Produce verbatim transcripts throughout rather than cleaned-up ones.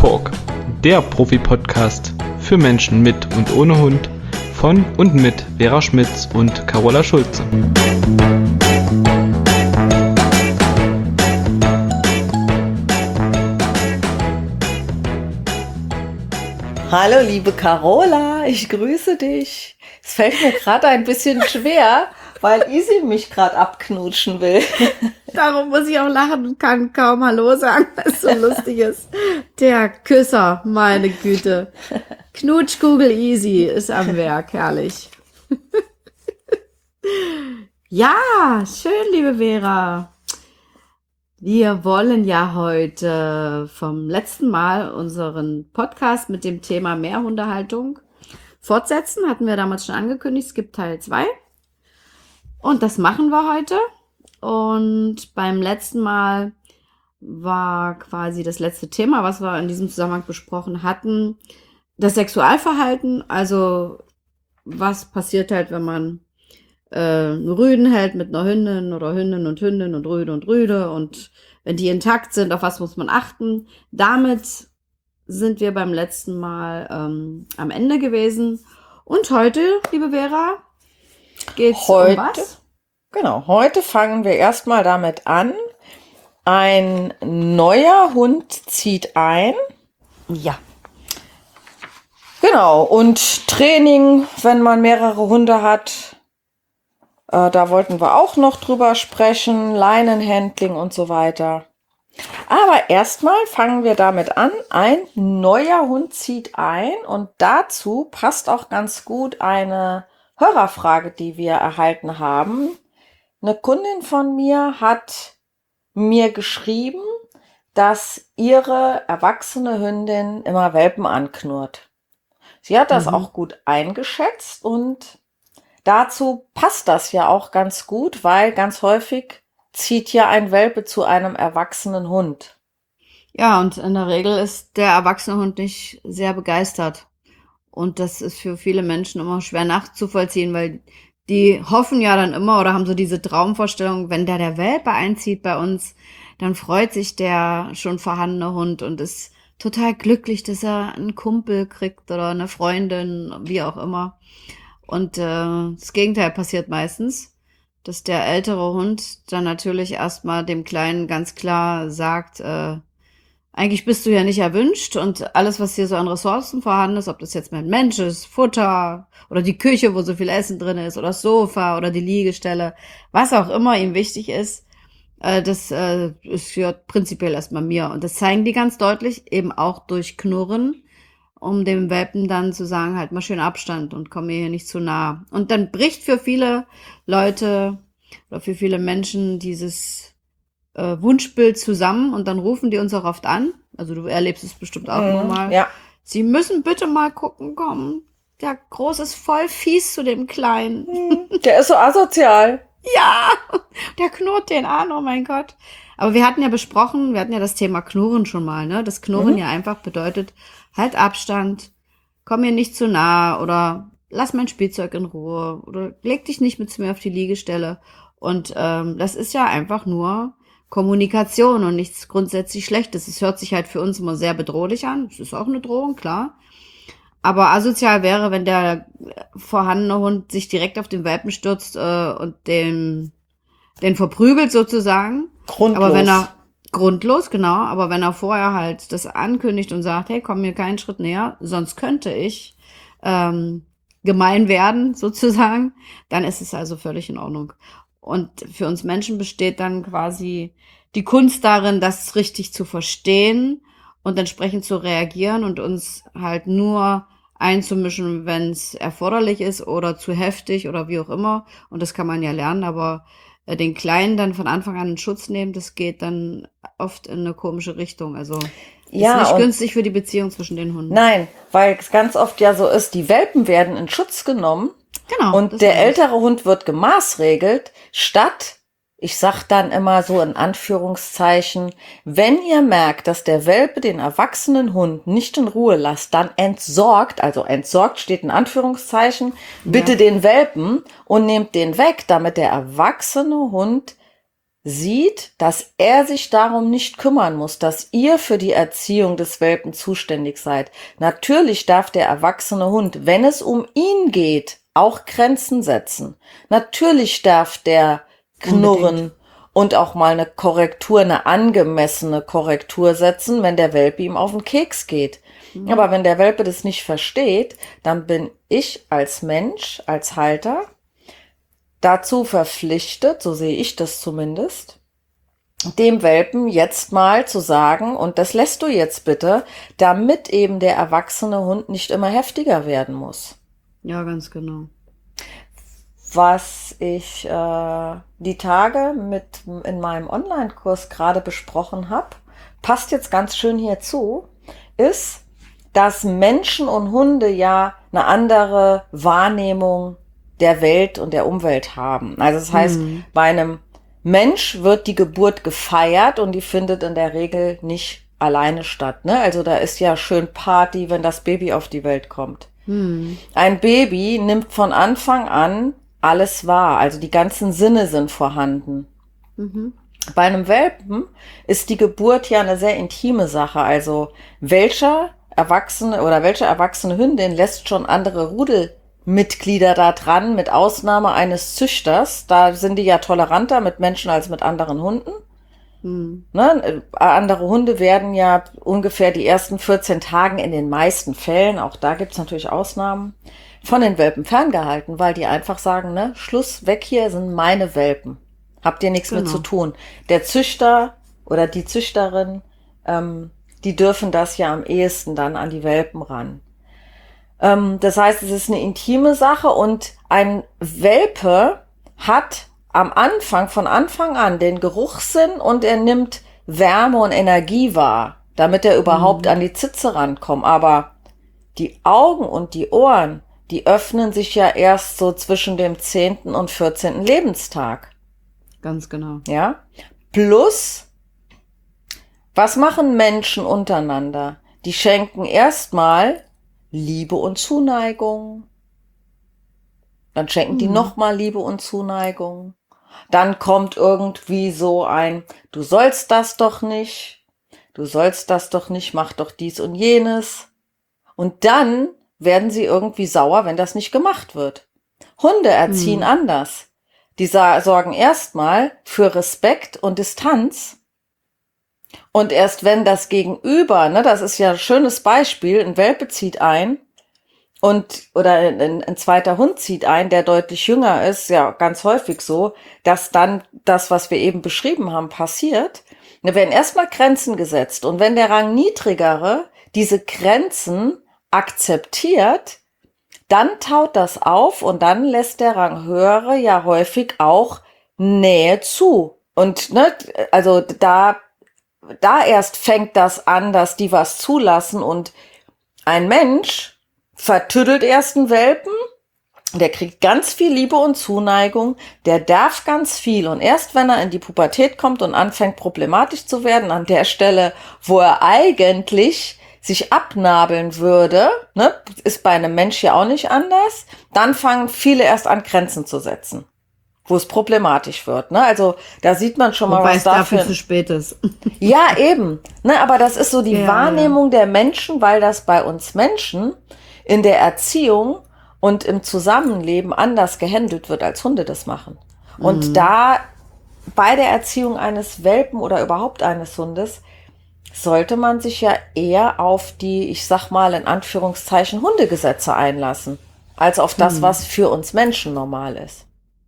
Talk, der Profi-Podcast für Menschen mit und ohne Hund von und mit Vera Schmitz und Carola Schulze. Hallo liebe Carola, ich grüße dich. Es fällt mir gerade ein bisschen schwer, weil Isi mich gerade abknutschen will. Darum muss ich auch lachen und kann kaum Hallo sagen, weil es so lustig ist. Der Küsser, meine Güte. Knutschkugel Easy ist am Werk, herrlich. Ja, schön, liebe Vera. Wir wollen ja heute vom letzten Mal unseren Podcast mit dem Thema Mehrhundehaltung fortsetzen. Hatten wir damals schon angekündigt, es gibt Teil zwei. Und das machen wir heute. Und beim letzten Mal war quasi das letzte Thema, was wir in diesem Zusammenhang besprochen hatten, das Sexualverhalten. Also was passiert halt, wenn man äh, einen Rüden hält mit einer Hündin oder Hündin und Hündin und Rüde und Rüde. Und wenn die intakt sind, auf was muss man achten? Damit sind wir beim letzten Mal ähm, am Ende gewesen. Und heute, liebe Vera, geht's heute, um was? Genau, heute fangen wir erstmal damit an. Ein neuer Hund zieht ein. Ja. Genau, und Training, wenn man mehrere Hunde hat, äh, da wollten wir auch noch drüber sprechen, Leinenhandling und so weiter. Aber erstmal fangen wir damit an, ein neuer Hund zieht ein und dazu passt auch ganz gut eine Hörerfrage, die wir erhalten haben. Eine Kundin von mir hat mir geschrieben, dass ihre erwachsene Hündin immer Welpen anknurrt. Sie hat das mhm. auch gut eingeschätzt und dazu passt das ja auch ganz gut, weil ganz häufig zieht ja ein Welpe zu einem erwachsenen Hund. Ja, und in der Regel ist der erwachsene Hund nicht sehr begeistert. Und das ist für viele Menschen immer schwer nachzuvollziehen, weil die hoffen ja dann immer oder haben so diese Traumvorstellung, wenn da der Welpe einzieht bei uns, dann freut sich der schon vorhandene Hund und ist total glücklich, dass er einen Kumpel kriegt oder eine Freundin, wie auch immer. Und äh, das Gegenteil passiert meistens, dass der ältere Hund dann natürlich erstmal dem Kleinen ganz klar sagt, äh, eigentlich bist du ja nicht erwünscht und alles, was hier so an Ressourcen vorhanden ist, ob das jetzt mein Mensch ist, Futter oder die Küche, wo so viel Essen drin ist oder das Sofa oder die Liegestelle, was auch immer ihm wichtig ist, äh, das äh, ist ja prinzipiell erstmal mir. Und das zeigen die ganz deutlich, eben auch durch Knurren, um dem Welpen dann zu sagen, halt mal schön Abstand und komm mir hier nicht zu nah. Und dann bricht für viele Leute oder für viele Menschen dieses Äh, Wunschbild zusammen und dann rufen die uns auch oft an. Also du erlebst es bestimmt auch Mhm, nochmal. ja. Sie müssen bitte mal gucken, komm. Der Große ist voll fies zu dem Kleinen. Der ist so asozial. Ja, der knurrt den an, oh mein Gott. Aber wir hatten ja besprochen, wir hatten ja das Thema Knurren schon mal, ne? Das Knurren Mhm. ja einfach bedeutet, halt Abstand, komm mir nicht zu nah oder lass mein Spielzeug in Ruhe oder leg dich nicht mit zu mir auf die Liegestelle. Und ähm, das ist ja einfach nur Kommunikation und nichts grundsätzlich Schlechtes. Es hört sich halt für uns immer sehr bedrohlich an. Es ist auch eine Drohung, klar. Aber asozial wäre, wenn der vorhandene Hund sich direkt auf den Welpen stürzt äh, und den, den verprügelt sozusagen. Grundlos. Aber wenn er, grundlos, genau, aber wenn er vorher halt das ankündigt und sagt, hey, komm mir keinen Schritt näher, sonst könnte ich ähm, gemein werden, sozusagen, dann ist es also völlig in Ordnung. Und für uns Menschen besteht dann quasi die Kunst darin, das richtig zu verstehen und entsprechend zu reagieren und uns halt nur einzumischen, wenn es erforderlich ist oder zu heftig oder wie auch immer. Und das kann man ja lernen, aber äh, den Kleinen dann von Anfang an in Schutz nehmen, das geht dann oft in eine komische Richtung. Also Ja, ist nicht und- günstig für die Beziehung zwischen den Hunden. Nein, weil es ganz oft ja so ist, die Welpen werden in Schutz genommen Genau. das und der ist es. ältere Hund wird gemaßregelt, statt, ich sag dann immer so in Anführungszeichen, wenn ihr merkt, dass der Welpe den erwachsenen Hund nicht in Ruhe lasst, dann entsorgt, also entsorgt steht in Anführungszeichen, bitte Ja. den Welpen und nehmt den weg, damit der erwachsene Hund sieht, dass er sich darum nicht kümmern muss, dass ihr für die Erziehung des Welpen zuständig seid. Natürlich darf der erwachsene Hund, wenn es um ihn geht, auch Grenzen setzen. Natürlich darf der knurren Unbedingt. Und auch mal eine Korrektur, eine angemessene Korrektur setzen, wenn der Welpe ihm auf den Keks geht. Mhm. Aber wenn der Welpe das nicht versteht, dann bin ich als Mensch, als Halter, dazu verpflichtet, so sehe ich das zumindest, dem Welpen jetzt mal zu sagen, und das lässt du jetzt bitte, damit eben der erwachsene Hund nicht immer heftiger werden muss. Ja, ganz genau. Was ich äh, die Tage mit in meinem Online-Kurs gerade besprochen habe, passt jetzt ganz schön hierzu, ist, dass Menschen und Hunde ja eine andere Wahrnehmung der Welt und der Umwelt haben. Also das heißt, mhm. bei einem Mensch wird die Geburt gefeiert und die findet in der Regel nicht alleine statt. Ne? Also da ist ja schön Party, wenn das Baby auf die Welt kommt. Mhm. Ein Baby nimmt von Anfang an alles wahr, also die ganzen Sinne sind vorhanden. Mhm. Bei einem Welpen ist die Geburt ja eine sehr intime Sache. Also welcher Erwachsene oder welche erwachsene Hündin lässt schon andere Rudelmitglieder da dran, mit Ausnahme eines Züchters? Da sind die ja toleranter mit Menschen als mit anderen Hunden. Mhm. Ne? Andere Hunde werden ja ungefähr die ersten vierzehn Tagen in den meisten Fällen, auch da gibt's natürlich Ausnahmen, von den Welpen ferngehalten, weil die einfach sagen, ne, Schluss, weg hier, sind meine Welpen. Habt ihr nichts genau. mit zu tun. Der Züchter oder die Züchterin, ähm, die dürfen das ja am ehesten dann an die Welpen ran. Ähm, das heißt, es ist eine intime Sache und ein Welpe hat am Anfang, von Anfang an den Geruchssinn und er nimmt Wärme und Energie wahr, damit er überhaupt mhm. an die Zitze rankommt. Aber die Augen und die Ohren, die öffnen sich ja erst so zwischen dem zehnten und vierzehnten Lebenstag. Ganz genau. Ja. Plus, was machen Menschen untereinander? Die schenken erstmal Liebe und Zuneigung. Dann schenken mhm. die nochmal Liebe und Zuneigung. Dann kommt irgendwie so ein, du sollst das doch nicht. Du sollst das doch nicht, mach doch dies und jenes. Und dann werden sie irgendwie sauer, wenn das nicht gemacht wird. Hunde erziehen mhm. anders. Die sorgen erstmal für Respekt und Distanz. Und erst wenn das Gegenüber, ne, das ist ja ein schönes Beispiel, ein Welpe zieht ein und oder ein, ein zweiter Hund zieht ein, der deutlich jünger ist, ja ganz häufig so, dass dann das, was wir eben beschrieben haben, passiert. Da werden erstmal Grenzen gesetzt und wenn der Rang niedrigere diese Grenzen akzeptiert, dann taut das auf und dann lässt der Rang höhere ja häufig auch Nähe zu. Und ne, also da, da erst fängt das an, dass die was zulassen und ein Mensch vertüdelt erst einen Welpen, der kriegt ganz viel Liebe und Zuneigung, der darf ganz viel und erst wenn er in die Pubertät kommt und anfängt problematisch zu werden, an der Stelle, wo er eigentlich sich abnabeln würde, ne, ist bei einem Mensch ja auch nicht anders, dann fangen viele erst an, Grenzen zu setzen, wo es problematisch wird. Ne? Also da sieht man schon mal, Wobei was es dafür dafür zu spät ist. Ja, eben. Ne, aber das ist so die ja, Wahrnehmung ja. der Menschen, weil das bei uns Menschen in der Erziehung und im Zusammenleben anders gehandelt wird, als Hunde das machen. Und mhm. da bei der Erziehung eines Welpen oder überhaupt eines Hundes sollte man sich ja eher auf die, ich sag mal in Anführungszeichen, Hundegesetze einlassen, als auf das, hm. was für uns Menschen normal ist.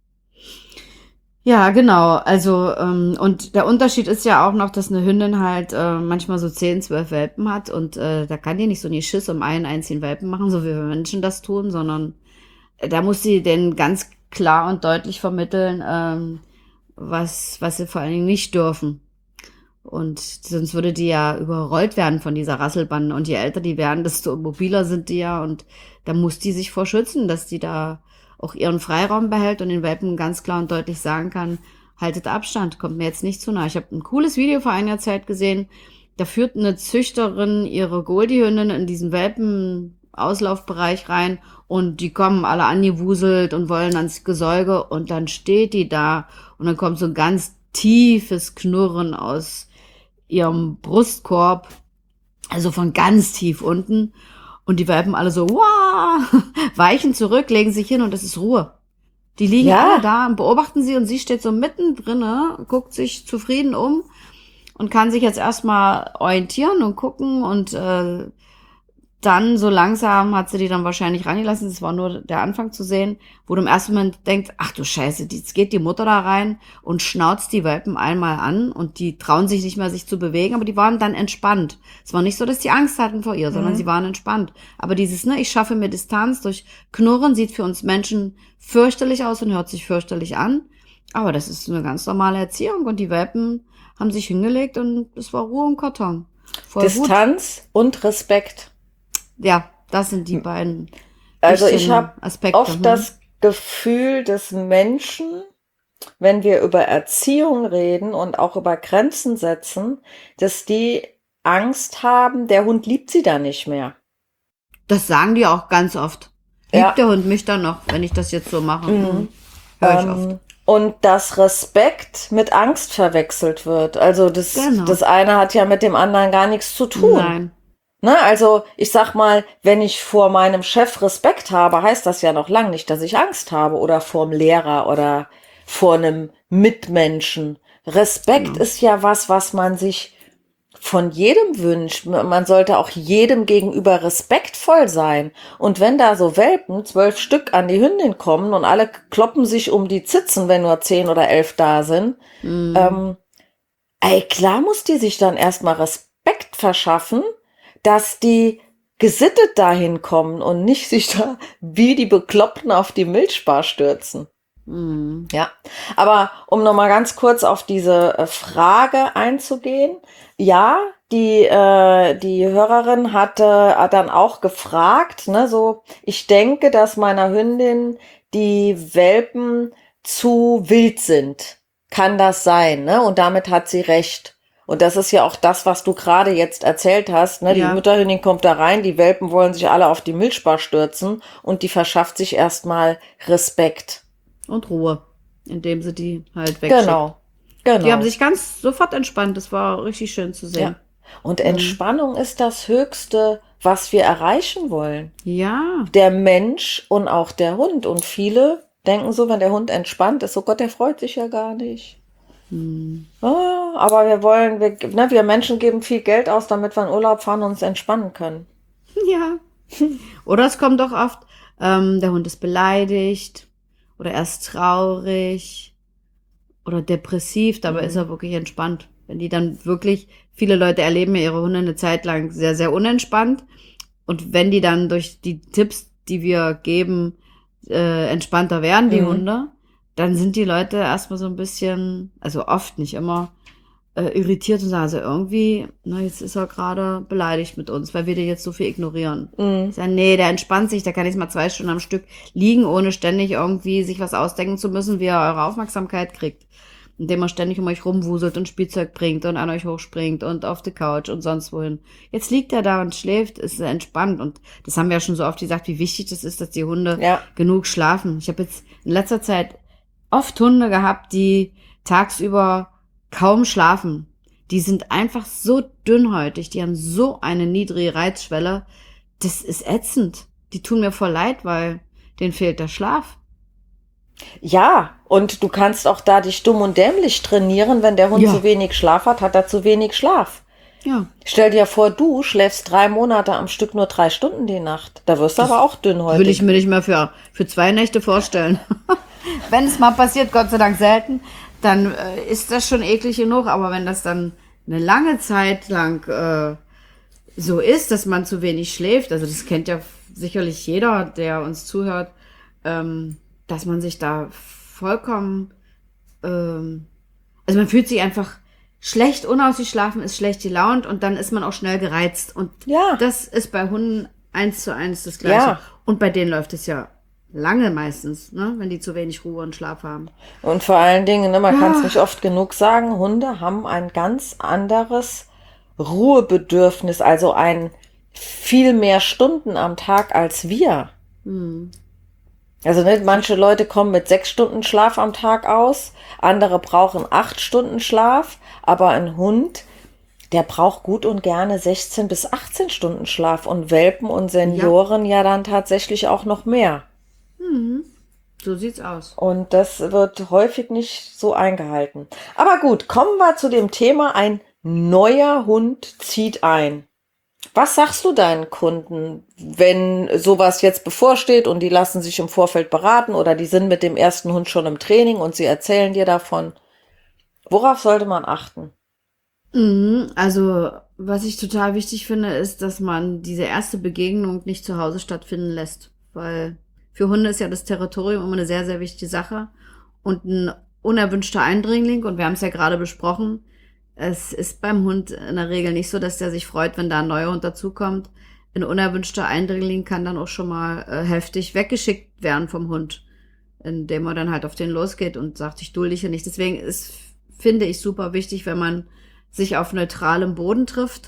Ja, genau. Also, ähm, und der Unterschied ist ja auch noch, dass eine Hündin halt äh, manchmal so zehn, zwölf Welpen hat und äh, da kann die nicht so einen Schiss um einen einzigen Welpen machen, so wie wir Menschen das tun, sondern äh, da muss sie denn ganz klar und deutlich vermitteln, ähm, was, was sie vor allen Dingen nicht dürfen. Und sonst würde die ja überrollt werden von dieser Rasselbande. Und je älter die werden, desto mobiler sind die ja. Und da muss die sich vor schützen, dass die da auch ihren Freiraum behält und den Welpen ganz klar und deutlich sagen kann, haltet Abstand, kommt mir jetzt nicht zu nah. Ich habe ein cooles Video vor einiger Zeit gesehen. Da führt eine Züchterin ihre Goldie-Hündin in diesen Welpen-Auslaufbereich rein und die kommen alle angewuselt und wollen ans Gesäuge und dann steht die da und dann kommt so ein ganz tiefes Knurren aus ihrem Brustkorb, also von ganz tief unten. Und die Welpen alle so, wow, weichen zurück, legen sich hin und es ist Ruhe. Die liegen Ja. alle da und beobachten sie und sie steht so mittendrin, guckt sich zufrieden um und kann sich jetzt erstmal orientieren und gucken und äh, dann so langsam hat sie die dann wahrscheinlich reingelassen. Das war nur der Anfang zu sehen, wo du im ersten Moment denkst, ach du Scheiße, jetzt geht die Mutter da rein und schnauzt die Welpen einmal an und die trauen sich nicht mehr, sich zu bewegen, aber die waren dann entspannt. Es war nicht so, dass die Angst hatten vor ihr, sondern Mhm. sie waren entspannt. Aber dieses, ne, ich schaffe mir Distanz durch Knurren, sieht für uns Menschen fürchterlich aus und hört sich fürchterlich an. Aber das ist eine ganz normale Erziehung und die Welpen haben sich hingelegt und es war Ruhe im Karton. Voll gut. Distanz und Respekt. Ja, das sind die beiden Also ich wichtigen habe Aspekte. oft hm. das Gefühl, dass Menschen, wenn wir über Erziehung reden und auch über Grenzen setzen, dass die Angst haben, der Hund liebt sie dann nicht mehr. Das sagen die auch ganz oft. Liebt Ja. der Hund mich dann noch, wenn ich das jetzt so mache? Mhm. Mhm. Hör ich oft. Ähm, und dass Respekt mit Angst verwechselt wird. Also das, Genau. das eine hat ja mit dem anderen gar nichts zu tun. Nein. Ne, also ich sag mal, wenn ich vor meinem Chef Respekt habe, heißt das ja noch lange nicht, dass ich Angst habe oder vor dem Lehrer oder vor einem Mitmenschen. Respekt Genau. ist ja was, was man sich von jedem wünscht. Man sollte auch jedem gegenüber respektvoll sein. Und wenn da so Welpen, zwölf Stück an die Hündin kommen und alle kloppen sich um die Zitzen, wenn nur zehn oder elf da sind, Mhm. ähm, ey, klar muss die sich dann erstmal Respekt verschaffen, dass die gesittet dahin kommen und nicht sich da wie die Bekloppten auf die Milchbar stürzen. Mhm. Ja, aber um nochmal ganz kurz auf diese äh, Frage einzugehen. Ja, die, äh, die Hörerin hatte hat dann auch gefragt, ne, so, ich denke, dass meiner Hündin die Welpen zu wild sind. Kann das sein, ne? Und damit hat sie recht. Und das ist ja auch das, was du gerade jetzt erzählt hast, ne? Die Ja. Mutterhündin kommt da rein, die Welpen wollen sich alle auf die Milchbar stürzen und die verschafft sich erstmal Respekt. Und Ruhe, indem sie die halt wegschickt. Genau. Genau. Die haben sich ganz sofort entspannt. Das war richtig schön zu sehen. Und Entspannung ist das Höchste, was wir erreichen wollen. Ja. Der Mensch und auch der Hund. Und viele denken so, wenn der Hund entspannt ist, oh Gott, der freut sich ja gar nicht. Hm. Ah, aber wir wollen, wir, ne, wir Menschen geben viel Geld aus, damit wir in Urlaub fahren und uns entspannen können. Ja. Oder es kommt auch oft, ähm, der Hund ist beleidigt oder er ist traurig oder depressiv, dabei Mhm. ist er wirklich entspannt. Wenn die dann wirklich, viele Leute erleben ja ihre Hunde eine Zeit lang sehr, sehr unentspannt. Und wenn die dann durch die Tipps, die wir geben, äh, entspannter werden, die Mhm. Hunde, dann sind die Leute erstmal so ein bisschen, also oft, nicht immer, äh, irritiert und sagen, also irgendwie, na, jetzt ist er gerade beleidigt mit uns, weil wir den jetzt so viel ignorieren. Mhm. Ich sage, nee, der entspannt sich, der kann jetzt mal zwei Stunden am Stück liegen, ohne ständig irgendwie sich was ausdenken zu müssen, wie er eure Aufmerksamkeit kriegt. Indem er ständig um euch rumwuselt und Spielzeug bringt und an euch hochspringt und auf die Couch und sonst wohin. Jetzt liegt er da und schläft, ist entspannt. Und das haben wir ja schon so oft gesagt, wie wichtig das ist, dass die Hunde Ja. genug schlafen. Ich habe jetzt in letzter Zeit oft Hunde gehabt, die tagsüber kaum schlafen. Die sind einfach so dünnhäutig, die haben so eine niedrige Reizschwelle. Das ist ätzend. Die tun mir voll leid, weil denen fehlt der Schlaf. Ja, und du kannst auch da dich dumm und dämlich trainieren. Wenn der Hund Ja. zu wenig Schlaf hat, hat er zu wenig Schlaf. Ja. Stell dir vor, du schläfst drei Monate am Stück nur drei Stunden die Nacht. Da wirst du aber auch dünnhäutig. Will ich mir nicht mehr für, für zwei Nächte vorstellen. Wenn es mal passiert, Gott sei Dank selten, dann äh, ist das schon eklig genug. Aber wenn das dann eine lange Zeit lang äh, so ist, dass man zu wenig schläft, also das kennt ja sicherlich jeder, der uns zuhört, ähm, dass man sich da vollkommen, ähm, also man fühlt sich einfach schlecht unausgeschlafen, ist schlecht gelaunt und dann ist man auch schnell gereizt. Und Ja. das ist bei Hunden eins zu eins das Gleiche. Ja. Und bei denen läuft es ja lange meistens, ne, wenn die zu wenig Ruhe und Schlaf haben. Und vor allen Dingen, ne, man Ah. kann es nicht oft genug sagen, Hunde haben ein ganz anderes Ruhebedürfnis, also ein viel mehr Stunden am Tag als wir. Hm. Also nicht, manche Leute kommen mit sechs Stunden Schlaf am Tag aus, andere brauchen acht Stunden Schlaf, aber ein Hund, der braucht gut und gerne sechzehn bis achtzehn Stunden Schlaf und Welpen und Senioren ja, ja dann tatsächlich auch noch mehr. Mhm. So sieht's aus. Und das wird häufig nicht so eingehalten. Aber gut, kommen wir zu dem Thema, ein neuer Hund zieht ein. Was sagst du deinen Kunden, wenn sowas jetzt bevorsteht und die lassen sich im Vorfeld beraten oder die sind mit dem ersten Hund schon im Training und sie erzählen dir davon? Worauf sollte man achten? Mhm, also, was ich total wichtig finde, ist, dass man diese erste Begegnung nicht zu Hause stattfinden lässt. Weil für Hunde ist ja das Territorium immer eine sehr, sehr wichtige Sache. Und ein unerwünschter Eindringling, und wir haben es ja gerade besprochen, es ist beim Hund in der Regel nicht so, dass der sich freut, wenn da ein neuer Hund dazukommt. Ein unerwünschter Eindringling kann dann auch schon mal äh, heftig weggeschickt werden vom Hund, indem er dann halt auf den losgeht und sagt, ich dulde dich ja nicht. Deswegen ist, finde ich, super wichtig, wenn man sich auf neutralem Boden trifft.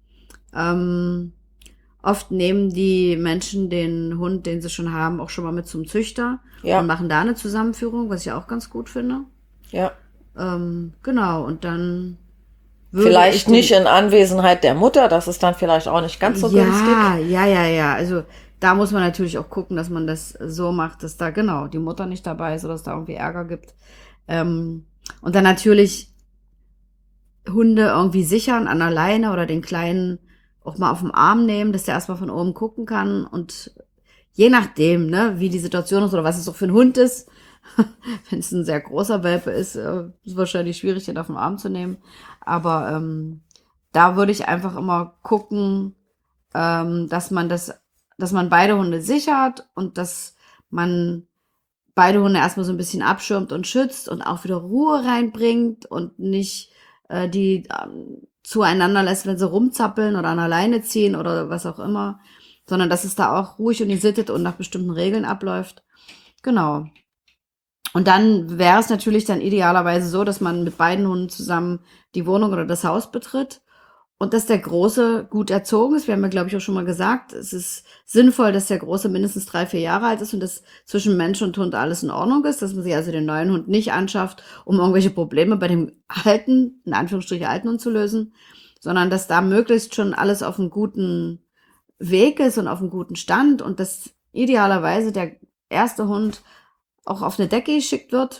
Ähm, oft nehmen die Menschen den Hund, den sie schon haben, auch schon mal mit zum Züchter Ja. und machen da eine Zusammenführung, was ich auch ganz gut finde. Ja. Ähm, genau, und dann würde ich Vielleicht den- nicht in Anwesenheit der Mutter, das ist dann vielleicht auch nicht ganz so ja, günstig. ja, ja, ja. Also da muss man natürlich auch gucken, dass man das so macht, dass da genau die Mutter nicht dabei ist oder dass da irgendwie Ärger gibt. Ähm, und dann natürlich Hunde irgendwie sichern an der Leine oder den Kleinen auch mal auf den Arm nehmen, dass der erstmal von oben gucken kann. Und je nachdem, ne, wie die Situation ist oder was es auch für ein Hund ist, wenn es ein sehr großer Welpe ist, äh, ist es wahrscheinlich schwierig, den auf den Arm zu nehmen. Aber ähm, da würde ich einfach immer gucken, ähm, dass man das, dass man beide Hunde sichert und dass man beide Hunde erstmal so ein bisschen abschirmt und schützt und auch wieder Ruhe reinbringt und nicht äh, die ähm, zueinander lässt, wenn sie rumzappeln oder an der Leine ziehen oder was auch immer, sondern dass es da auch ruhig und gesittet und nach bestimmten Regeln abläuft. Genau. Und dann wäre es natürlich dann idealerweise so, dass man mit beiden Hunden zusammen die Wohnung oder das Haus betritt und dass der Große gut erzogen ist. Wir haben ja, glaube ich, auch schon mal gesagt, es ist sinnvoll, dass der Große mindestens drei, vier Jahre alt ist und dass zwischen Mensch und Hund alles in Ordnung ist, dass man sich also den neuen Hund nicht anschafft, um irgendwelche Probleme bei dem alten, in Anführungsstrichen alten Hund zu lösen, sondern dass da möglichst schon alles auf einem guten Weg ist und auf einem guten Stand und dass idealerweise der erste Hund auch auf eine Decke geschickt wird,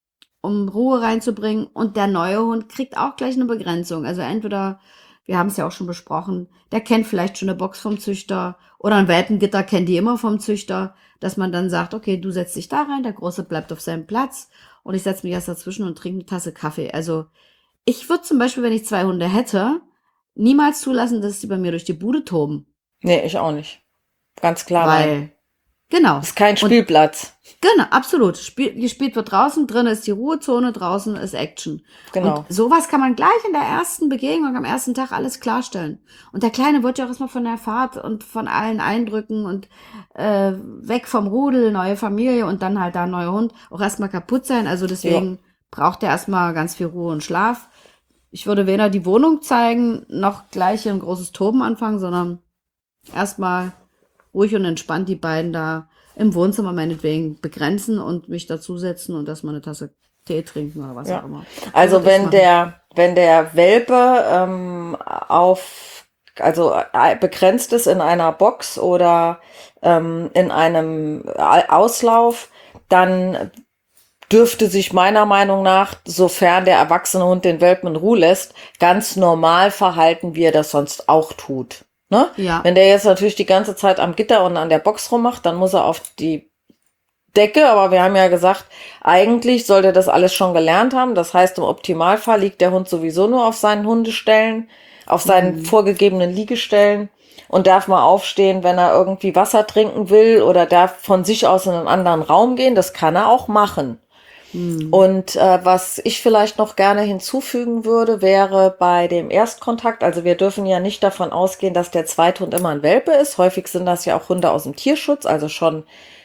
um Ruhe reinzubringen. Und der neue Hund kriegt auch gleich eine Begrenzung. Also entweder, wir haben es ja auch schon besprochen, der kennt vielleicht schon eine Box vom Züchter oder ein Welpengitter kennt die immer vom Züchter, dass man dann sagt, okay, du setzt dich da rein, der Große bleibt auf seinem Platz und ich setze mich erst dazwischen und trinke eine Tasse Kaffee. Also ich würde zum Beispiel, wenn ich zwei Hunde hätte, niemals zulassen, dass sie bei mir durch die Bude toben. Nee, ich auch nicht. Ganz klar, nein. Weil, genau. Das ist kein Und- Spielplatz. Genau, absolut. Spiel, gespielt wird draußen, drinnen ist die Ruhezone, draußen ist Action. Genau. Und sowas kann man gleich in der ersten Begegnung, am ersten Tag alles klarstellen. Und der Kleine wird ja auch erstmal von der Fahrt und von allen Eindrücken und äh, weg vom Rudel, neue Familie und dann halt da ein neuer Hund auch erstmal kaputt sein. Also deswegen braucht er erstmal ganz viel Ruhe und Schlaf. Ich würde weder die Wohnung zeigen, noch gleich hier ein großes Toben anfangen, sondern erstmal ruhig und entspannt die beiden da im Wohnzimmer meinetwegen begrenzen und mich dazusetzen und erstmal eine Tasse Tee trinken oder was Ja. auch immer. Also Würde ich wenn machen. der, wenn der Welpe ähm, auf, also äh, begrenzt ist in einer Box oder ähm, in einem A- Auslauf, dann dürfte sich meiner Meinung nach, sofern der erwachsene Hund den Welpen in Ruhe lässt, ganz normal verhalten, wie er das sonst auch tut. Ne? Ja. Wenn der jetzt natürlich die ganze Zeit am Gitter und an der Box rummacht, dann muss er auf die Decke, aber wir haben ja gesagt, eigentlich sollte das alles schon gelernt haben. Das heißt, im Optimalfall liegt der Hund sowieso nur auf seinen Hundestellen, auf seinen Mhm. vorgegebenen Liegestellen und darf mal aufstehen, wenn er irgendwie Wasser trinken will oder darf von sich aus in einen anderen Raum gehen. Das kann er auch machen. Mhm. Und äh, was ich vielleicht noch gerne hinzufügen würde, wäre bei dem Erstkontakt, also wir dürfen ja nicht davon ausgehen, dass der Zweithund immer ein Welpe ist. Häufig sind das ja auch Hunde aus dem Tierschutz, also schon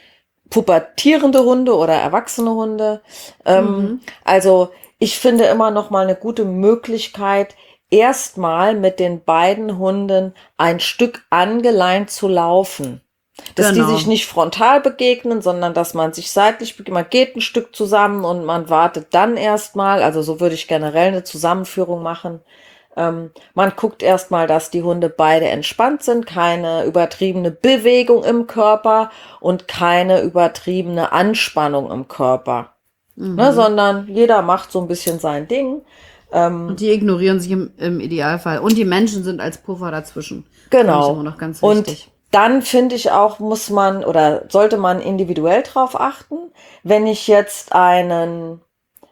pubertierende Hunde oder erwachsene Hunde. Ähm, Mhm. Also ich finde immer noch mal eine gute Möglichkeit, erstmal mit den beiden Hunden ein Stück angeleint zu laufen. Dass Genau. die sich nicht frontal begegnen, sondern dass man sich seitlich begegnet. Man geht ein Stück zusammen und man wartet dann erstmal. Also so würde ich generell eine Zusammenführung machen. Ähm, man guckt erstmal, dass die Hunde beide entspannt sind, keine übertriebene Bewegung im Körper und keine übertriebene Anspannung im Körper. Ne, sondern jeder macht so ein bisschen sein Ding. Und die ignorieren sich im, im Idealfall. Und die Menschen sind als Puffer dazwischen. Finde ich Genau. immer noch ganz Und wichtig. dann finde ich auch, muss man oder sollte man individuell drauf achten, wenn ich jetzt einen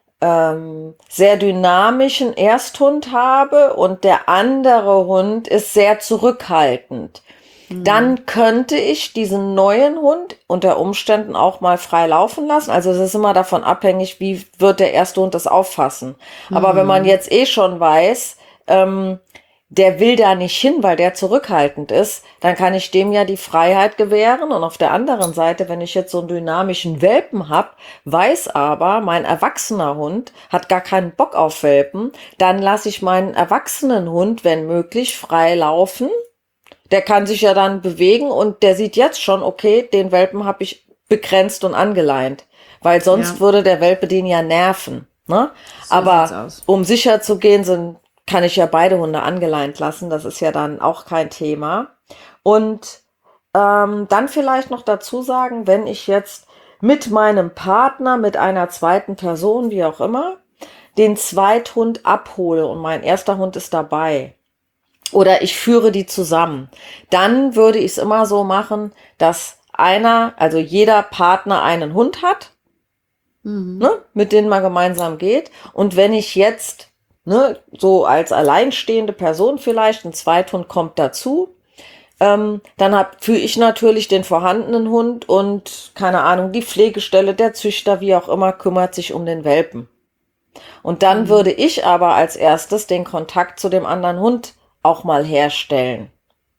ähm, sehr dynamischen Ersthund habe und der andere Hund ist sehr zurückhaltend. Dann könnte ich diesen neuen Hund unter Umständen auch mal frei laufen lassen. Also es ist immer davon abhängig, wie wird der erste Hund das auffassen. Aber wenn man jetzt eh schon weiß, ähm, der will da nicht hin, weil der zurückhaltend ist, dann kann ich dem ja die Freiheit gewähren. Und auf der anderen Seite, wenn ich jetzt so einen dynamischen Welpen hab, weiß aber, mein erwachsener Hund hat gar keinen Bock auf Welpen, dann lasse ich meinen erwachsenen Hund, wenn möglich, frei laufen. Der kann sich ja dann bewegen und der sieht jetzt schon, okay, den Welpen habe ich begrenzt und angeleint. Weil sonst Ja. würde der Welpe den ja nerven. Ne? So sieht's Aber aus. um sicher zu gehen, sind, kann ich ja beide Hunde angeleint lassen. Das ist ja dann auch kein Thema. Und ähm, dann vielleicht noch dazu sagen, wenn ich jetzt mit meinem Partner, mit einer zweiten Person, wie auch immer, den Zweithund abhole und mein erster Hund ist dabei. Oder ich führe die zusammen. Dann würde ich es immer so machen, dass einer, also jeder Partner einen Hund hat, ne, mit denen man gemeinsam geht. Und wenn ich jetzt, ne, so als alleinstehende Person vielleicht, ein Zweithund kommt dazu, ähm, dann hab, führe ich natürlich den vorhandenen Hund und, keine Ahnung, die Pflegestelle, der Züchter, wie auch immer, kümmert sich um den Welpen. Und dann würde ich aber als erstes den Kontakt zu dem anderen Hund auch mal herstellen.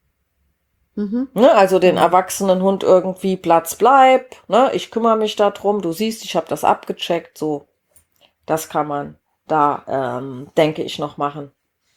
Ne, also den erwachsenen Hund irgendwie Platz bleib, ne, ich kümmere mich darum, du siehst, ich habe das abgecheckt, so. Das kann man da, ähm, denke ich, noch machen.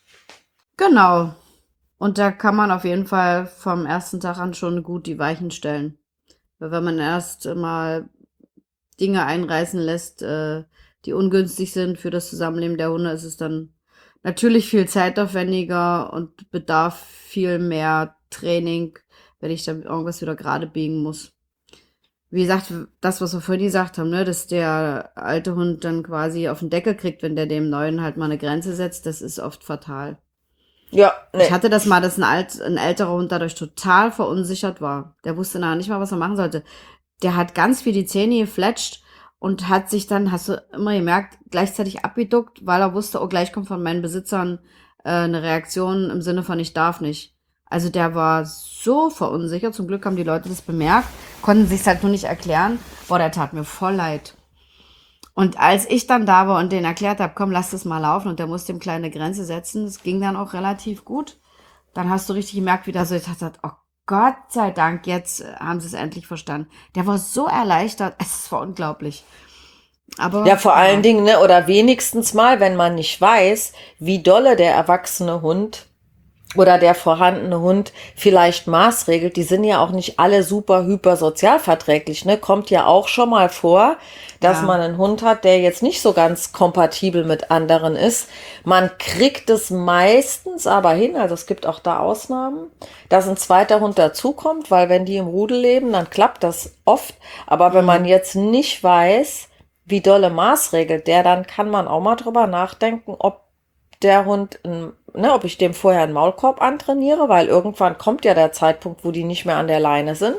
Genau. Und da kann man auf jeden Fall vom ersten Tag an schon gut die Weichen stellen. Weil wenn man erst mal Dinge einreißen lässt, äh, die ungünstig sind für das Zusammenleben der Hunde, ist es dann natürlich viel zeitaufwendiger und bedarf viel mehr Training, wenn ich dann irgendwas wieder gerade biegen muss. Wie gesagt, das, was wir vorhin gesagt haben, ne, dass der alte Hund dann quasi auf den Deckel kriegt, wenn der dem Neuen halt mal eine Grenze setzt, das ist oft fatal. Ja, ne. Ich hatte das mal, dass ein, alt, ein älterer Hund dadurch total verunsichert war. Der wusste nachher nicht mal, was er machen sollte. Der hat ganz viel die Zähne gefletscht und hat sich dann, hast du immer gemerkt, gleichzeitig abgeduckt, weil er wusste, oh, gleich kommt von meinen Besitzern äh, eine Reaktion im Sinne von ich darf nicht. Also der war so verunsichert. Zum Glück haben die Leute das bemerkt, konnten sich's halt nur nicht erklären. Boah, der tat mir voll leid. Und als ich dann da war und denen erklärt habe, komm, lass das mal laufen und der musste ihm kleine Grenze setzen, das ging dann auch relativ gut. Dann hast du richtig gemerkt, wie der so gesagt hat, oh Gott sei Dank, jetzt haben sie es endlich verstanden. Der war so erleichtert, es war unglaublich. Aber Ja, vor allen Dingen, ne, oder wenigstens mal, wenn man nicht weiß, wie dolle der erwachsene Hund oder der vorhandene Hund vielleicht maßregelt, die sind ja auch nicht alle super hyper sozialverträglich, ne? Kommt ja auch schon mal vor, dass Ja. man einen Hund hat, der jetzt nicht so ganz kompatibel mit anderen ist. Man kriegt es meistens aber hin, also es gibt auch da Ausnahmen, dass ein zweiter Hund dazukommt, weil wenn die im Rudel leben, dann klappt das oft. Aber wenn man jetzt nicht weiß, wie dolle maßregelt der, dann kann man auch mal drüber nachdenken, ob der Hund, ne, ob ich dem vorher einen Maulkorb antrainiere, weil irgendwann kommt ja der Zeitpunkt, wo die nicht mehr an der Leine sind.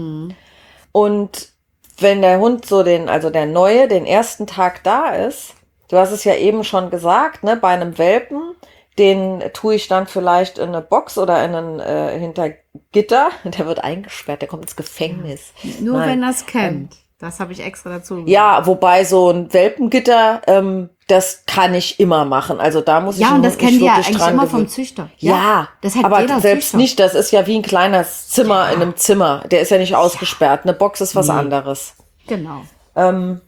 Und wenn der Hund so den, also der Neue, den ersten Tag da ist, du hast es ja eben schon gesagt, ne, bei einem Welpen, den tue ich dann vielleicht in eine Box oder in einen äh, hinter Gitter, der wird eingesperrt, der kommt ins Gefängnis. nur Nein. wenn er es kennt. Das habe ich extra dazu gesagt. Ja, wobei so ein Welpengitter, ähm, das kann ich immer machen. Also da muss ich Ja, und das mich kennen die ja wirklich eigentlich dran immer gewöhnen. vom Züchter. Ja, das hat aber jeder selbst Züchter. nicht, das ist ja wie ein kleines Zimmer in einem Zimmer. Der ist ja nicht ausgesperrt. Eine Box ist was anderes. Genau. Ähm,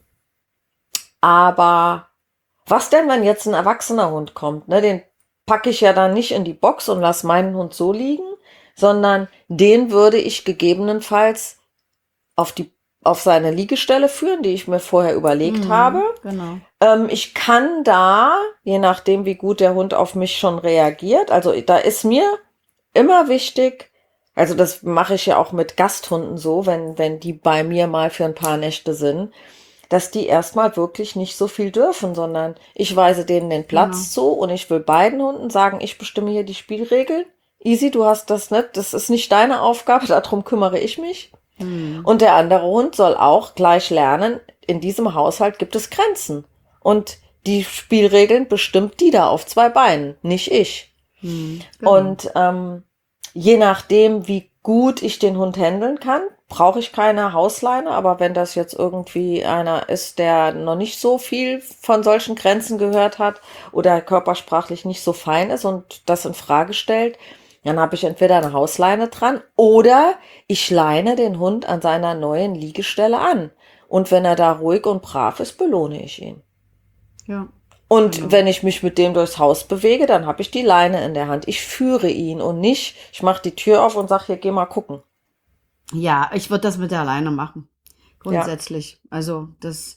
aber was denn, wenn jetzt ein erwachsener Hund kommt? Ne, den packe ich ja dann nicht in die Box und lasse meinen Hund so liegen, sondern den würde ich gegebenenfalls auf die auf seine Liegestelle führen, die ich mir vorher überlegt Mhm, habe. genau. Ähm, ich kann da, je nachdem, wie gut der Hund auf mich schon reagiert, also da ist mir immer wichtig, also das mache ich ja auch mit Gasthunden so, wenn, wenn die bei mir mal für ein paar Nächte sind, dass die erstmal wirklich nicht so viel dürfen, sondern ich weise denen den Platz zu und ich will beiden Hunden sagen, ich bestimme hier die Spielregeln. Easy, du hast das nicht, das ist nicht deine Aufgabe, darum kümmere ich mich. Hm. Und der andere Hund soll auch gleich lernen, in diesem Haushalt gibt es Grenzen. Und die Spielregeln bestimmt die da auf zwei Beinen, nicht ich. Hm, genau. Und ähm, je nachdem, wie gut ich den Hund handeln kann, brauche ich keine Hausleine. Aber wenn das jetzt irgendwie einer ist, der noch nicht so viel von solchen Grenzen gehört hat oder körpersprachlich nicht so fein ist und das in Frage stellt, dann habe ich entweder eine Hausleine dran oder ich leine den Hund an seiner neuen Liegestelle an. Und wenn er da ruhig und brav ist, belohne ich ihn. Ja. Und Genau. wenn ich mich mit dem durchs Haus bewege, dann habe ich die Leine in der Hand. Ich führe ihn und nicht, ich mache die Tür auf und sage, hier, geh mal gucken. Ja, ich würde das mit der Alleine machen. Grundsätzlich. Also das,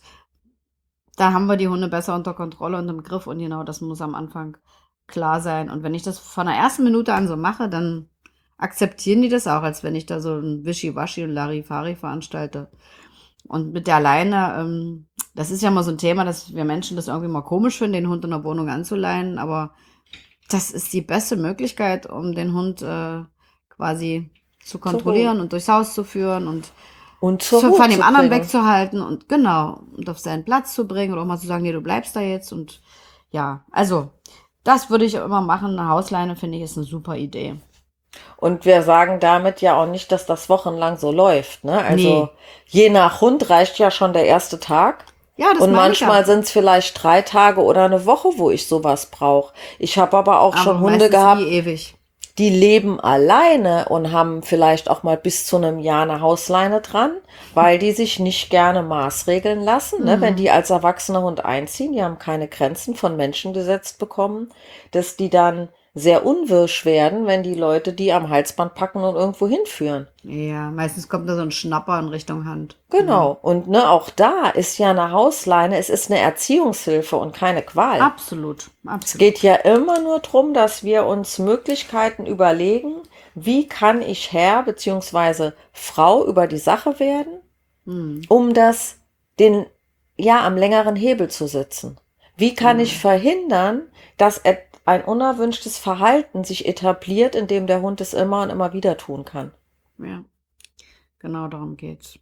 da haben wir die Hunde besser unter Kontrolle und im Griff und genau das muss am Anfang klar sein. Und wenn ich das von der ersten Minute an so mache, dann akzeptieren die das auch, als wenn ich da so ein Wischiwaschi und Larifari veranstalte. Und mit der Leine, ähm, das ist ja mal so ein Thema, dass wir Menschen das irgendwie mal komisch finden, den Hund in der Wohnung anzuleihen, aber das ist die beste Möglichkeit, um den Hund äh, quasi zu kontrollieren und durchs Haus zu führen und Und zur zu, Ruhe von dem zu anderen bringen. wegzuhalten und genau, und auf seinen Platz zu bringen oder auch mal zu sagen, nee, du bleibst da jetzt und ja, also das würde ich immer machen. Eine Hausleine, finde ich, ist eine super Idee. Und wir sagen damit ja auch nicht, dass das wochenlang so läuft. Ne? Also Nee. je nach Hund reicht ja schon der erste Tag. Ja, das Und meine ich manchmal ja. sind es vielleicht drei Tage oder eine Woche, wo ich sowas brauche. Ich habe aber auch Aber schon Hunde meistens gehabt, nie ewig. die leben alleine und haben vielleicht auch mal bis zu einem Jahr eine Hausleine dran, weil die sich nicht gerne maßregeln lassen. Ne? Wenn die als erwachsener Hund einziehen, die haben keine Grenzen von Menschen gesetzt bekommen, dass die dann sehr unwirsch werden, wenn die Leute die am Halsband packen und irgendwo hinführen. Ja, meistens kommt da so ein Schnapper in Richtung Hand. Genau. Und ne, auch da ist ja eine Hausleine, es ist eine Erziehungshilfe und keine Qual. Absolut, Es absolut. geht ja immer nur darum, dass wir uns Möglichkeiten überlegen, wie kann ich Herr bzw. Frau über die Sache werden, Hm. um das den ja am längeren Hebel zu sitzen. Wie kann ich verhindern, dass et- ein unerwünschtes Verhalten sich etabliert, indem der Hund es immer und immer wieder tun kann? Ja, genau darum geht's.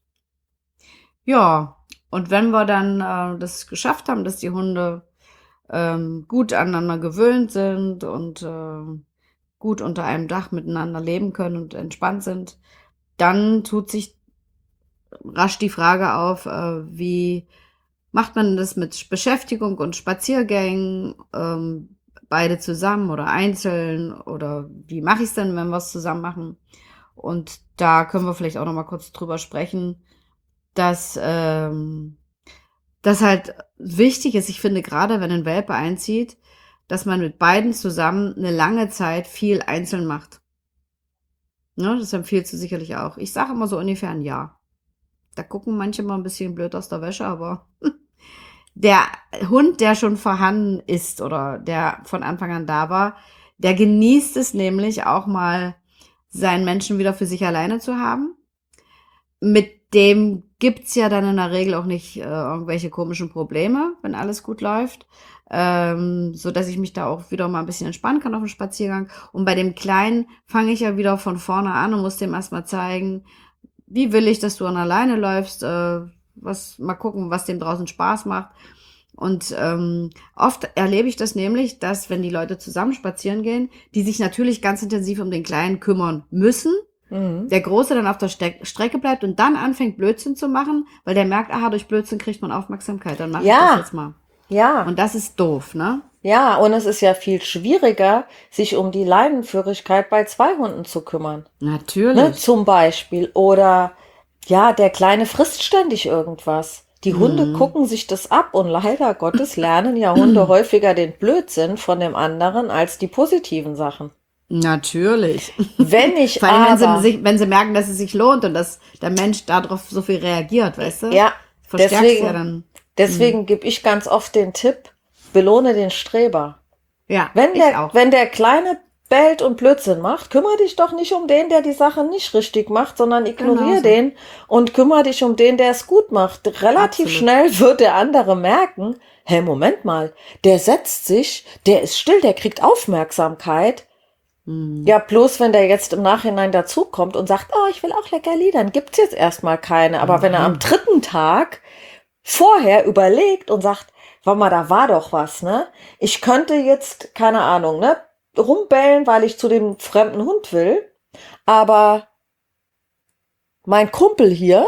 Ja, und wenn wir dann äh, das geschafft haben, dass die Hunde ähm, gut aneinander gewöhnt sind und äh, gut unter einem Dach miteinander leben können und entspannt sind, dann tut sich rasch die Frage auf, äh, wie macht man das mit Beschäftigung und Spaziergängen, ähm, beide zusammen oder einzeln oder wie mache ich es denn, wenn wir es zusammen machen? Und da können wir vielleicht auch noch mal kurz drüber sprechen, dass ähm, das halt wichtig ist. Ich finde gerade, wenn ein Welpe einzieht, dass man mit beiden zusammen eine lange Zeit viel einzeln macht. Ne, das empfiehlst du sicherlich auch. Ich sage immer so ungefähr ein Jahr. Da gucken manche mal ein bisschen blöd aus der Wäsche, aber der Hund, der schon vorhanden ist oder der von Anfang an da war, der genießt es nämlich auch mal, seinen Menschen wieder für sich alleine zu haben. Mit dem gibt's ja dann in der Regel auch nicht äh, irgendwelche komischen Probleme, wenn alles gut läuft. Ähm, so dass ich mich da auch wieder mal ein bisschen entspannen kann auf dem Spaziergang. Und bei dem Kleinen fange ich ja wieder von vorne an und muss dem erstmal zeigen, wie will ich, dass du an alleine läufst, äh, was, mal gucken, was dem draußen Spaß macht. Und ähm, oft erlebe ich das nämlich, dass wenn die Leute zusammen spazieren gehen, die sich natürlich ganz intensiv um den Kleinen kümmern müssen, Mhm. der Große dann auf der Ste Strecke bleibt und dann anfängt Blödsinn zu machen, weil der merkt, aha, durch Blödsinn kriegt man Aufmerksamkeit, dann mach ich Ja. das jetzt mal. Ja. Und das ist doof, ne? Ja, und es ist ja viel schwieriger, sich um die Leinenführigkeit bei zwei Hunden zu kümmern. Natürlich. Ne, zum Beispiel. Oder ja, der Kleine frisst ständig irgendwas. Die Hunde Mhm. gucken sich das ab und leider Gottes lernen ja Hunde häufiger den Blödsinn von dem anderen als die positiven Sachen. Natürlich. Wenn ich Vor allem, wenn aber... sie, sich, wenn sie merken, dass es sich lohnt und dass der Mensch darauf so viel reagiert, weißt du? Ja, Verstärkst deswegen, ja dann. deswegen gebe ich ganz oft den Tipp, belohne den Streber. Ja, Wenn ich der, auch. wenn der Kleine bellt und Blödsinn macht, kümmere dich doch nicht um den, der die Sache nicht richtig macht, sondern ignoriere Genau so. den und kümmere dich um den, der es gut macht. Relativ Absolut. schnell wird der andere merken, hey, Moment mal, der setzt sich, der ist still, der kriegt Aufmerksamkeit. Mhm. Ja, bloß wenn der jetzt im Nachhinein dazukommt und sagt, oh, ich will auch Leckerli, dann gibt's jetzt erstmal keine. Aber wenn er am dritten Tag vorher überlegt und sagt, warte mal, da war doch was, ne? Ich könnte jetzt, keine Ahnung, ne, rumbellen, weil ich zu dem fremden Hund will, aber mein Kumpel hier,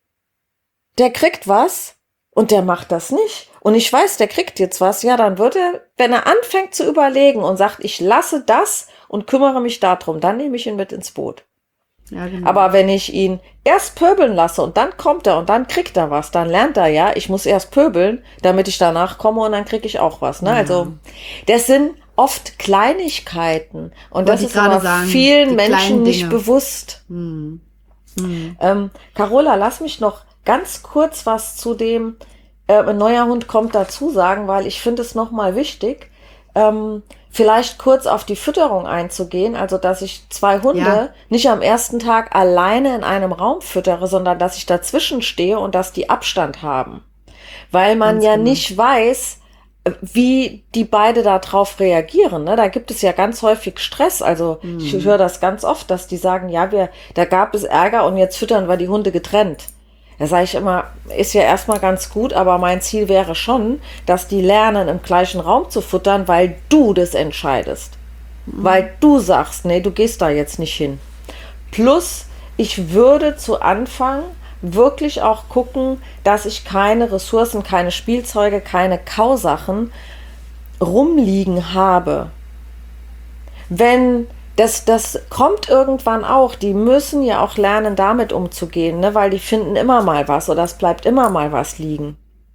der kriegt was und der macht das nicht. Und ich weiß, der kriegt jetzt was, ja, dann wird er, wenn er anfängt zu überlegen und sagt, ich lasse das und kümmere mich darum, dann nehme ich ihn mit ins Boot. Ja, genau. Aber wenn ich ihn erst pöbeln lasse und dann kommt er und dann kriegt er was, dann lernt er ja, ich muss erst pöbeln, damit ich danach komme und dann kriege ich auch was. Ne? Ja. Also das sind oft Kleinigkeiten und Wollte das ich ist gerade aber sagen, vielen die Menschen kleinen nicht Dinge. bewusst. Hm. Hm. Ähm, Carola, lass mich noch ganz kurz was zu dem äh, ein neuer Hund kommt dazu sagen, weil ich finde es nochmal wichtig, ähm, vielleicht kurz auf die Fütterung einzugehen, also dass ich zwei Hunde Ja. nicht am ersten Tag alleine in einem Raum füttere, sondern dass ich dazwischen stehe und dass die Abstand haben. Weil man Ganz ja genau. nicht weiß, äh, wie die beide darauf reagieren. Ne? Da gibt es ja ganz häufig Stress. Also ich höre das ganz oft, dass die sagen, ja, wir, da gab es Ärger und jetzt füttern wir die Hunde getrennt. Da sage ich immer, ist ja erstmal ganz gut, aber mein Ziel wäre schon, dass die lernen, im gleichen Raum zu futtern, weil du das entscheidest. Weil du sagst, nee, du gehst da jetzt nicht hin. Plus, ich würde zu Anfang wirklich auch gucken, dass ich keine Ressourcen, keine Spielzeuge, keine Kausachen rumliegen habe. Wenn Das, das kommt irgendwann auch. Die müssen ja auch lernen, damit umzugehen, ne? Weil die finden immer mal was oder es bleibt immer mal was liegen.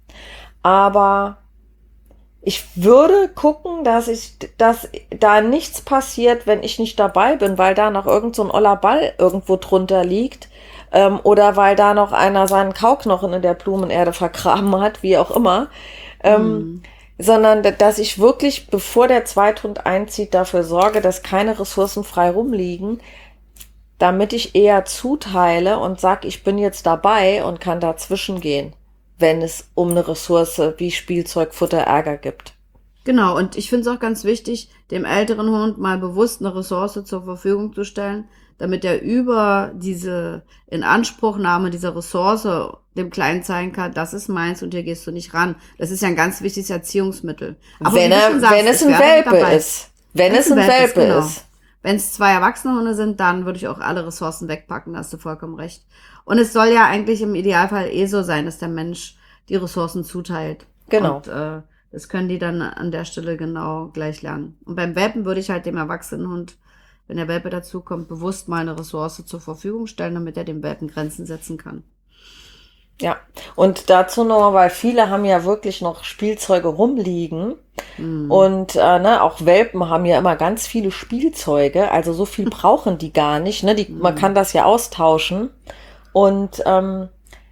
Aber ich würde gucken, dass ich, dass da nichts passiert, wenn ich nicht dabei bin, weil da noch irgend so ein oller Ball irgendwo drunter liegt ähm, oder weil da noch einer seinen Kauknochen in der Blumenerde vergraben hat, wie auch immer. Ähm, sondern dass ich wirklich, bevor der Zweithund einzieht, dafür sorge, dass keine Ressourcen frei rumliegen, damit ich eher zuteile und sag, ich bin jetzt dabei und kann dazwischen gehen, wenn es um eine Ressource wie Spielzeug, Futter, Ärger gibt. Genau, und ich finde es auch ganz wichtig, dem älteren Hund mal bewusst eine Ressource zur Verfügung zu stellen, damit er über diese Inanspruchnahme dieser Ressource dem Kleinen zeigen kann, das ist meins und hier gehst du nicht ran. Das ist ja ein ganz wichtiges Erziehungsmittel. Aber wenn wie du er, schon sagst, wenn es ich ein wäre Welpe dabei. ist. Wenn Wenn's es ein Welpe genau. ist. Wenn es zwei erwachsene Hunde sind, dann würde ich auch alle Ressourcen wegpacken, da hast du vollkommen recht. Und es soll ja eigentlich im Idealfall eh so sein, dass der Mensch die Ressourcen zuteilt. Genau. Und äh, das können die dann an der Stelle genau gleich lernen. Und beim Welpen würde ich halt dem erwachsenen Hund, wenn der Welpe dazukommt, bewusst mal eine Ressource zur Verfügung stellen, damit er dem Welpen Grenzen setzen kann. Ja, und dazu noch, weil viele haben ja wirklich noch Spielzeuge rumliegen Mhm. und äh, ne, auch Welpen haben ja immer ganz viele Spielzeuge, also so viel brauchen die gar nicht, ne? Die, man kann das ja austauschen und ähm,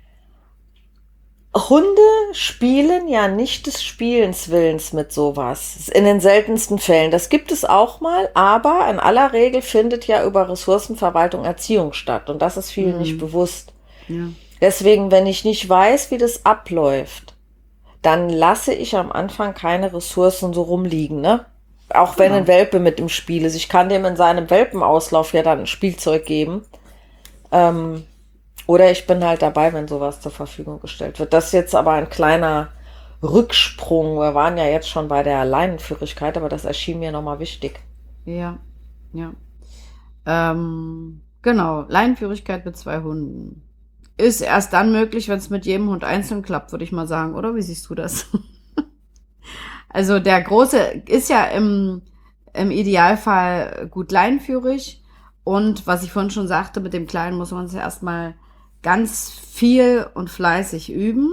Hunde spielen ja nicht des Spielens Willens mit sowas. In den seltensten Fällen. Das gibt es auch mal, aber in aller Regel findet ja über Ressourcenverwaltung Erziehung statt. Und das ist vielen Mhm. nicht bewusst. Ja. Deswegen, wenn ich nicht weiß, wie das abläuft, dann lasse ich am Anfang keine Ressourcen so rumliegen, ne? Auch wenn Genau. ein Welpe mit im Spiel ist. Ich kann dem in seinem Welpenauslauf ja dann ein Spielzeug geben. Ähm, Oder ich bin halt dabei, wenn sowas zur Verfügung gestellt wird. Das ist jetzt aber ein kleiner Rücksprung. Wir waren ja jetzt schon bei der Leinenführigkeit, aber das erschien mir nochmal wichtig. Ja, ja. Ähm, genau, Leinenführigkeit mit zwei Hunden. Ist erst dann möglich, wenn es mit jedem Hund einzeln klappt, würde ich mal sagen, oder? Wie siehst du das? Also der Große ist ja im, im Idealfall gut leinenführig. Und was ich vorhin schon sagte, mit dem Kleinen muss man es ja erstmal ganz viel und fleißig üben.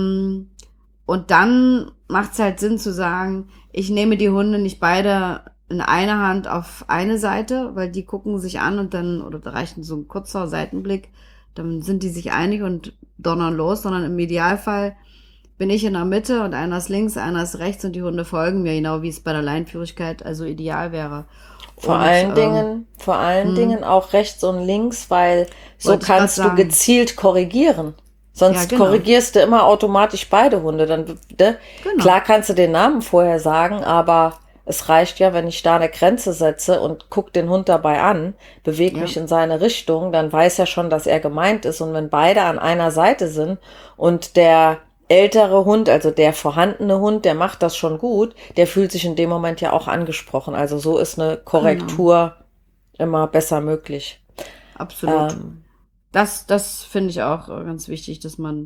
Ähm, und dann macht es halt Sinn zu sagen, ich nehme die Hunde nicht beide in einer Hand auf eine Seite, weil die gucken sich an und dann, oder da reicht so ein kurzer Seitenblick, dann sind die sich einig und donnern los, sondern im Idealfall bin ich in der Mitte und einer ist links, einer ist rechts und die Hunde folgen mir, genau wie es bei der Leinenführigkeit also ideal wäre. Vor Und, allen ähm, Dingen, vor allen hm. Dingen auch rechts und links, weil so Wollte ich grad kannst du sagen. gezielt korrigieren. Sonst Ja, genau. korrigierst du immer automatisch beide Hunde. Dann, ne? Genau. Klar kannst du den Namen vorher sagen, aber es reicht ja, wenn ich da eine Grenze setze und guck den Hund dabei an, bewege Ja. mich in seine Richtung, dann weiß er schon, dass er gemeint ist. Und wenn beide an einer Seite sind und der ältere Hund, also der vorhandene Hund, der macht das schon gut, der fühlt sich in dem Moment ja auch angesprochen. Also so ist eine Korrektur immer besser möglich. Absolut. Ähm, Das, das finde ich auch äh, ganz wichtig, dass man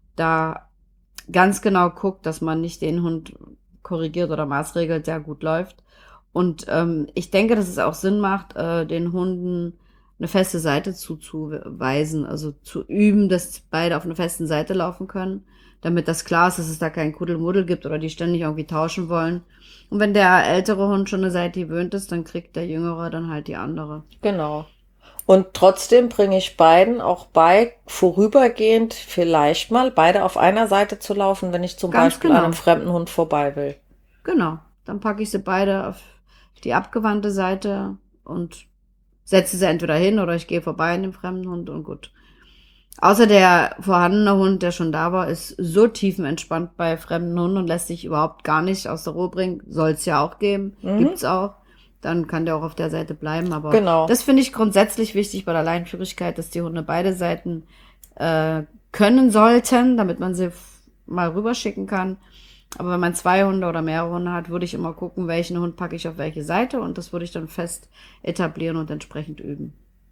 da ganz genau guckt, dass man nicht den Hund korrigiert oder maßregelt, der gut läuft. Und ähm, ich denke, dass es auch Sinn macht, äh, den Hunden eine feste Seite zuzuweisen, also zu üben, dass beide auf einer festen Seite laufen können, damit das klar ist, dass es da kein Kuddelmuddel gibt oder die ständig irgendwie tauschen wollen. Und wenn der ältere Hund schon eine Seite gewöhnt ist, dann kriegt der jüngere dann halt die andere. genau. Und trotzdem bringe ich beiden auch bei, vorübergehend vielleicht mal beide auf einer Seite zu laufen, wenn ich zum Ganz Beispiel genau. an einem fremden Hund vorbei will. Genau. Dann packe ich sie beide auf die abgewandte Seite und setze sie entweder hin oder ich gehe vorbei an dem fremden Hund und gut. Außer der vorhandene Hund, der schon da war, ist so tiefenentspannt bei fremden Hunden und lässt sich überhaupt gar nicht aus der Ruhe bringen. Soll es ja auch geben. Mhm. Gibt's auch. Dann kann der auch auf der Seite bleiben. Aber Genau. das finde ich grundsätzlich wichtig bei der Leinenführigkeit, dass die Hunde beide Seiten äh, können sollten, damit man sie f- mal rüberschicken kann. Aber wenn man zwei Hunde oder mehrere Hunde hat, würde ich immer gucken, welchen Hund packe ich auf welche Seite und das würde ich dann fest etablieren und entsprechend üben.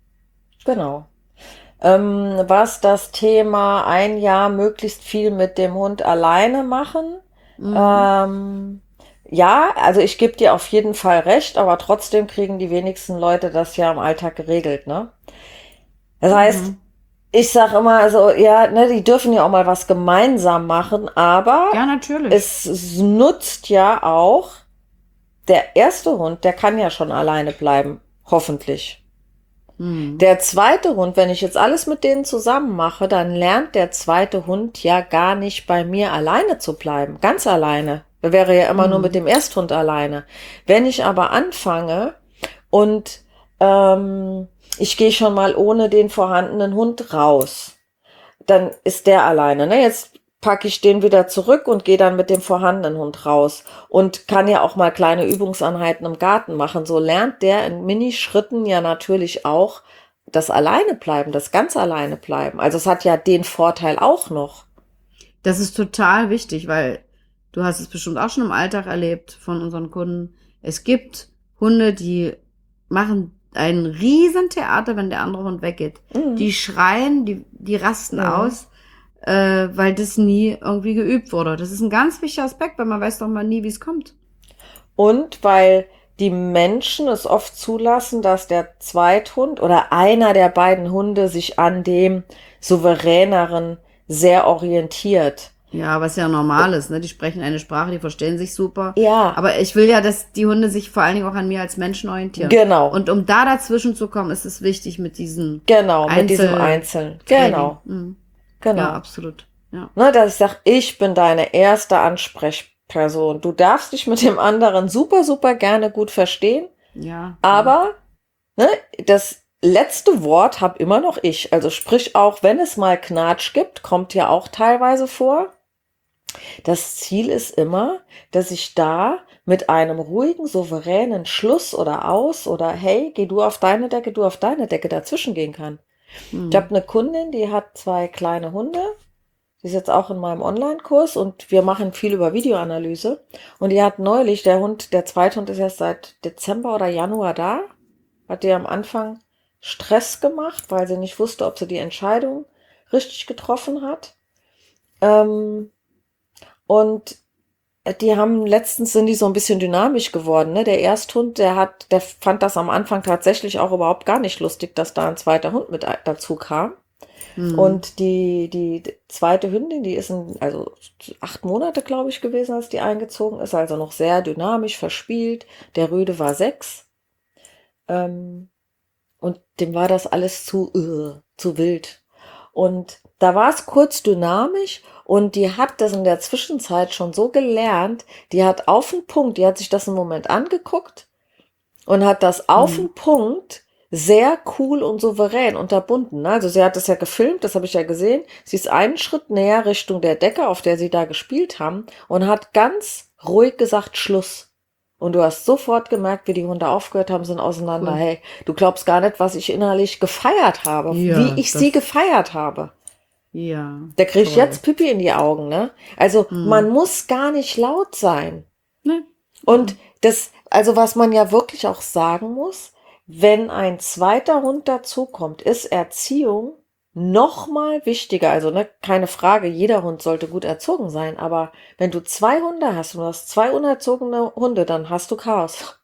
Genau. Ähm, was das Thema ein Jahr möglichst viel mit dem Hund alleine machen. Mhm. Ähm, ja, also ich gebe dir auf jeden Fall recht, aber trotzdem kriegen die wenigsten Leute das ja im Alltag geregelt, ne? Das heißt, Mhm. ich sag immer, also ja, ne, die dürfen ja auch mal was gemeinsam machen, aber Ja, natürlich. es nutzt ja auch, der erste Hund, der kann ja schon alleine bleiben, hoffentlich. Mhm. Der zweite Hund, wenn ich jetzt alles mit denen zusammen mache, dann lernt der zweite Hund ja gar nicht bei mir alleine zu bleiben, ganz alleine. Der wäre ja immer Mhm. nur mit dem Ersthund alleine. Wenn ich aber anfange und ähm, ich gehe schon mal ohne den vorhandenen Hund raus, dann ist der alleine. Ne? Jetzt packe ich den wieder zurück und gehe dann mit dem vorhandenen Hund raus und kann ja auch mal kleine Übungseinheiten im Garten machen. So lernt der in Minischritten ja natürlich auch das alleine bleiben, das ganz alleine bleiben. Also es hat ja den Vorteil auch noch. Das ist total wichtig, weil du hast es bestimmt auch schon im Alltag erlebt von unseren Kunden. Es gibt Hunde, die machen ein Riesentheater, wenn der andere Hund weggeht. Mhm. Die schreien, die, die rasten Mhm. aus, äh, weil das nie irgendwie geübt wurde. Das ist ein ganz wichtiger Aspekt, weil man weiß doch mal nie, wie es kommt. Und weil die Menschen es oft zulassen, dass der Zweithund oder einer der beiden Hunde sich an dem souveräneren sehr orientiert. Ja, was ja normal ist, ne? Die sprechen eine Sprache, die verstehen sich super. Ja. Aber ich will ja, dass die Hunde sich vor allen Dingen auch an mir als Menschen orientieren. Genau. Und um da dazwischen zu kommen, ist es wichtig mit diesen Genau, mit diesem Einzel- Einzelnen. Training. Genau, Mhm. genau. Ja, absolut. Ja. Ne, dass ich sage, ich bin deine erste Ansprechperson. Du darfst dich mit dem anderen super, super gerne gut verstehen, Ja. aber ne, das letzte Wort habe immer noch ich. Also sprich auch, wenn es mal Knatsch gibt, kommt ja auch teilweise vor. Das Ziel ist immer, dass ich da mit einem ruhigen, souveränen Schluss oder Aus oder hey, geh du auf deine Decke, du auf deine Decke dazwischen gehen kann. Mhm. Ich habe eine Kundin, die hat zwei kleine Hunde. Die ist jetzt auch in meinem Online-Kurs und wir machen viel über Videoanalyse. Und die hat neulich, der Hund, der zweite Hund ist erst seit Dezember oder Januar da, hat die am Anfang Stress gemacht, weil sie nicht wusste, ob sie die Entscheidung richtig getroffen hat. Ähm, und die haben, letztens sind die so ein bisschen dynamisch geworden, ne? Der Ersthund, der hat, der fand das am Anfang tatsächlich auch überhaupt gar nicht lustig, dass da ein zweiter Hund mit dazu kam. Hm. Und die, die zweite Hündin, die ist in, also acht Monate, glaube ich, gewesen, als die eingezogen ist, also noch sehr dynamisch, verspielt. Der Rüde war sechs. Ähm, und dem war das alles zu, uh, zu wild. Und da war es kurz dynamisch und die hat das in der Zwischenzeit schon so gelernt, die hat auf den Punkt, die hat sich das einen Moment angeguckt und hat das auf den Punkt sehr cool und souverän unterbunden. ne? Also sie hat das ja gefilmt, das habe ich ja gesehen. Sie ist einen Schritt näher Richtung der Decke, auf der sie da gespielt haben und hat ganz ruhig gesagt, Schluss. Und du hast sofort gemerkt, wie die Hunde aufgehört haben, sind auseinander. Cool. Hey, du glaubst gar nicht, was ich innerlich gefeiert habe, Ja, wie ich das- sie gefeiert habe. Ja. Da krieg ich toll. jetzt Pipi in die Augen, ne? Also Hm. man muss gar nicht laut sein. Ne? Und das, also was man ja wirklich auch sagen muss, wenn ein zweiter Hund dazukommt, ist Erziehung noch mal wichtiger. Also ne, keine Frage, jeder Hund sollte gut erzogen sein, aber wenn du zwei Hunde hast und du hast zwei unerzogene Hunde, dann hast du Chaos.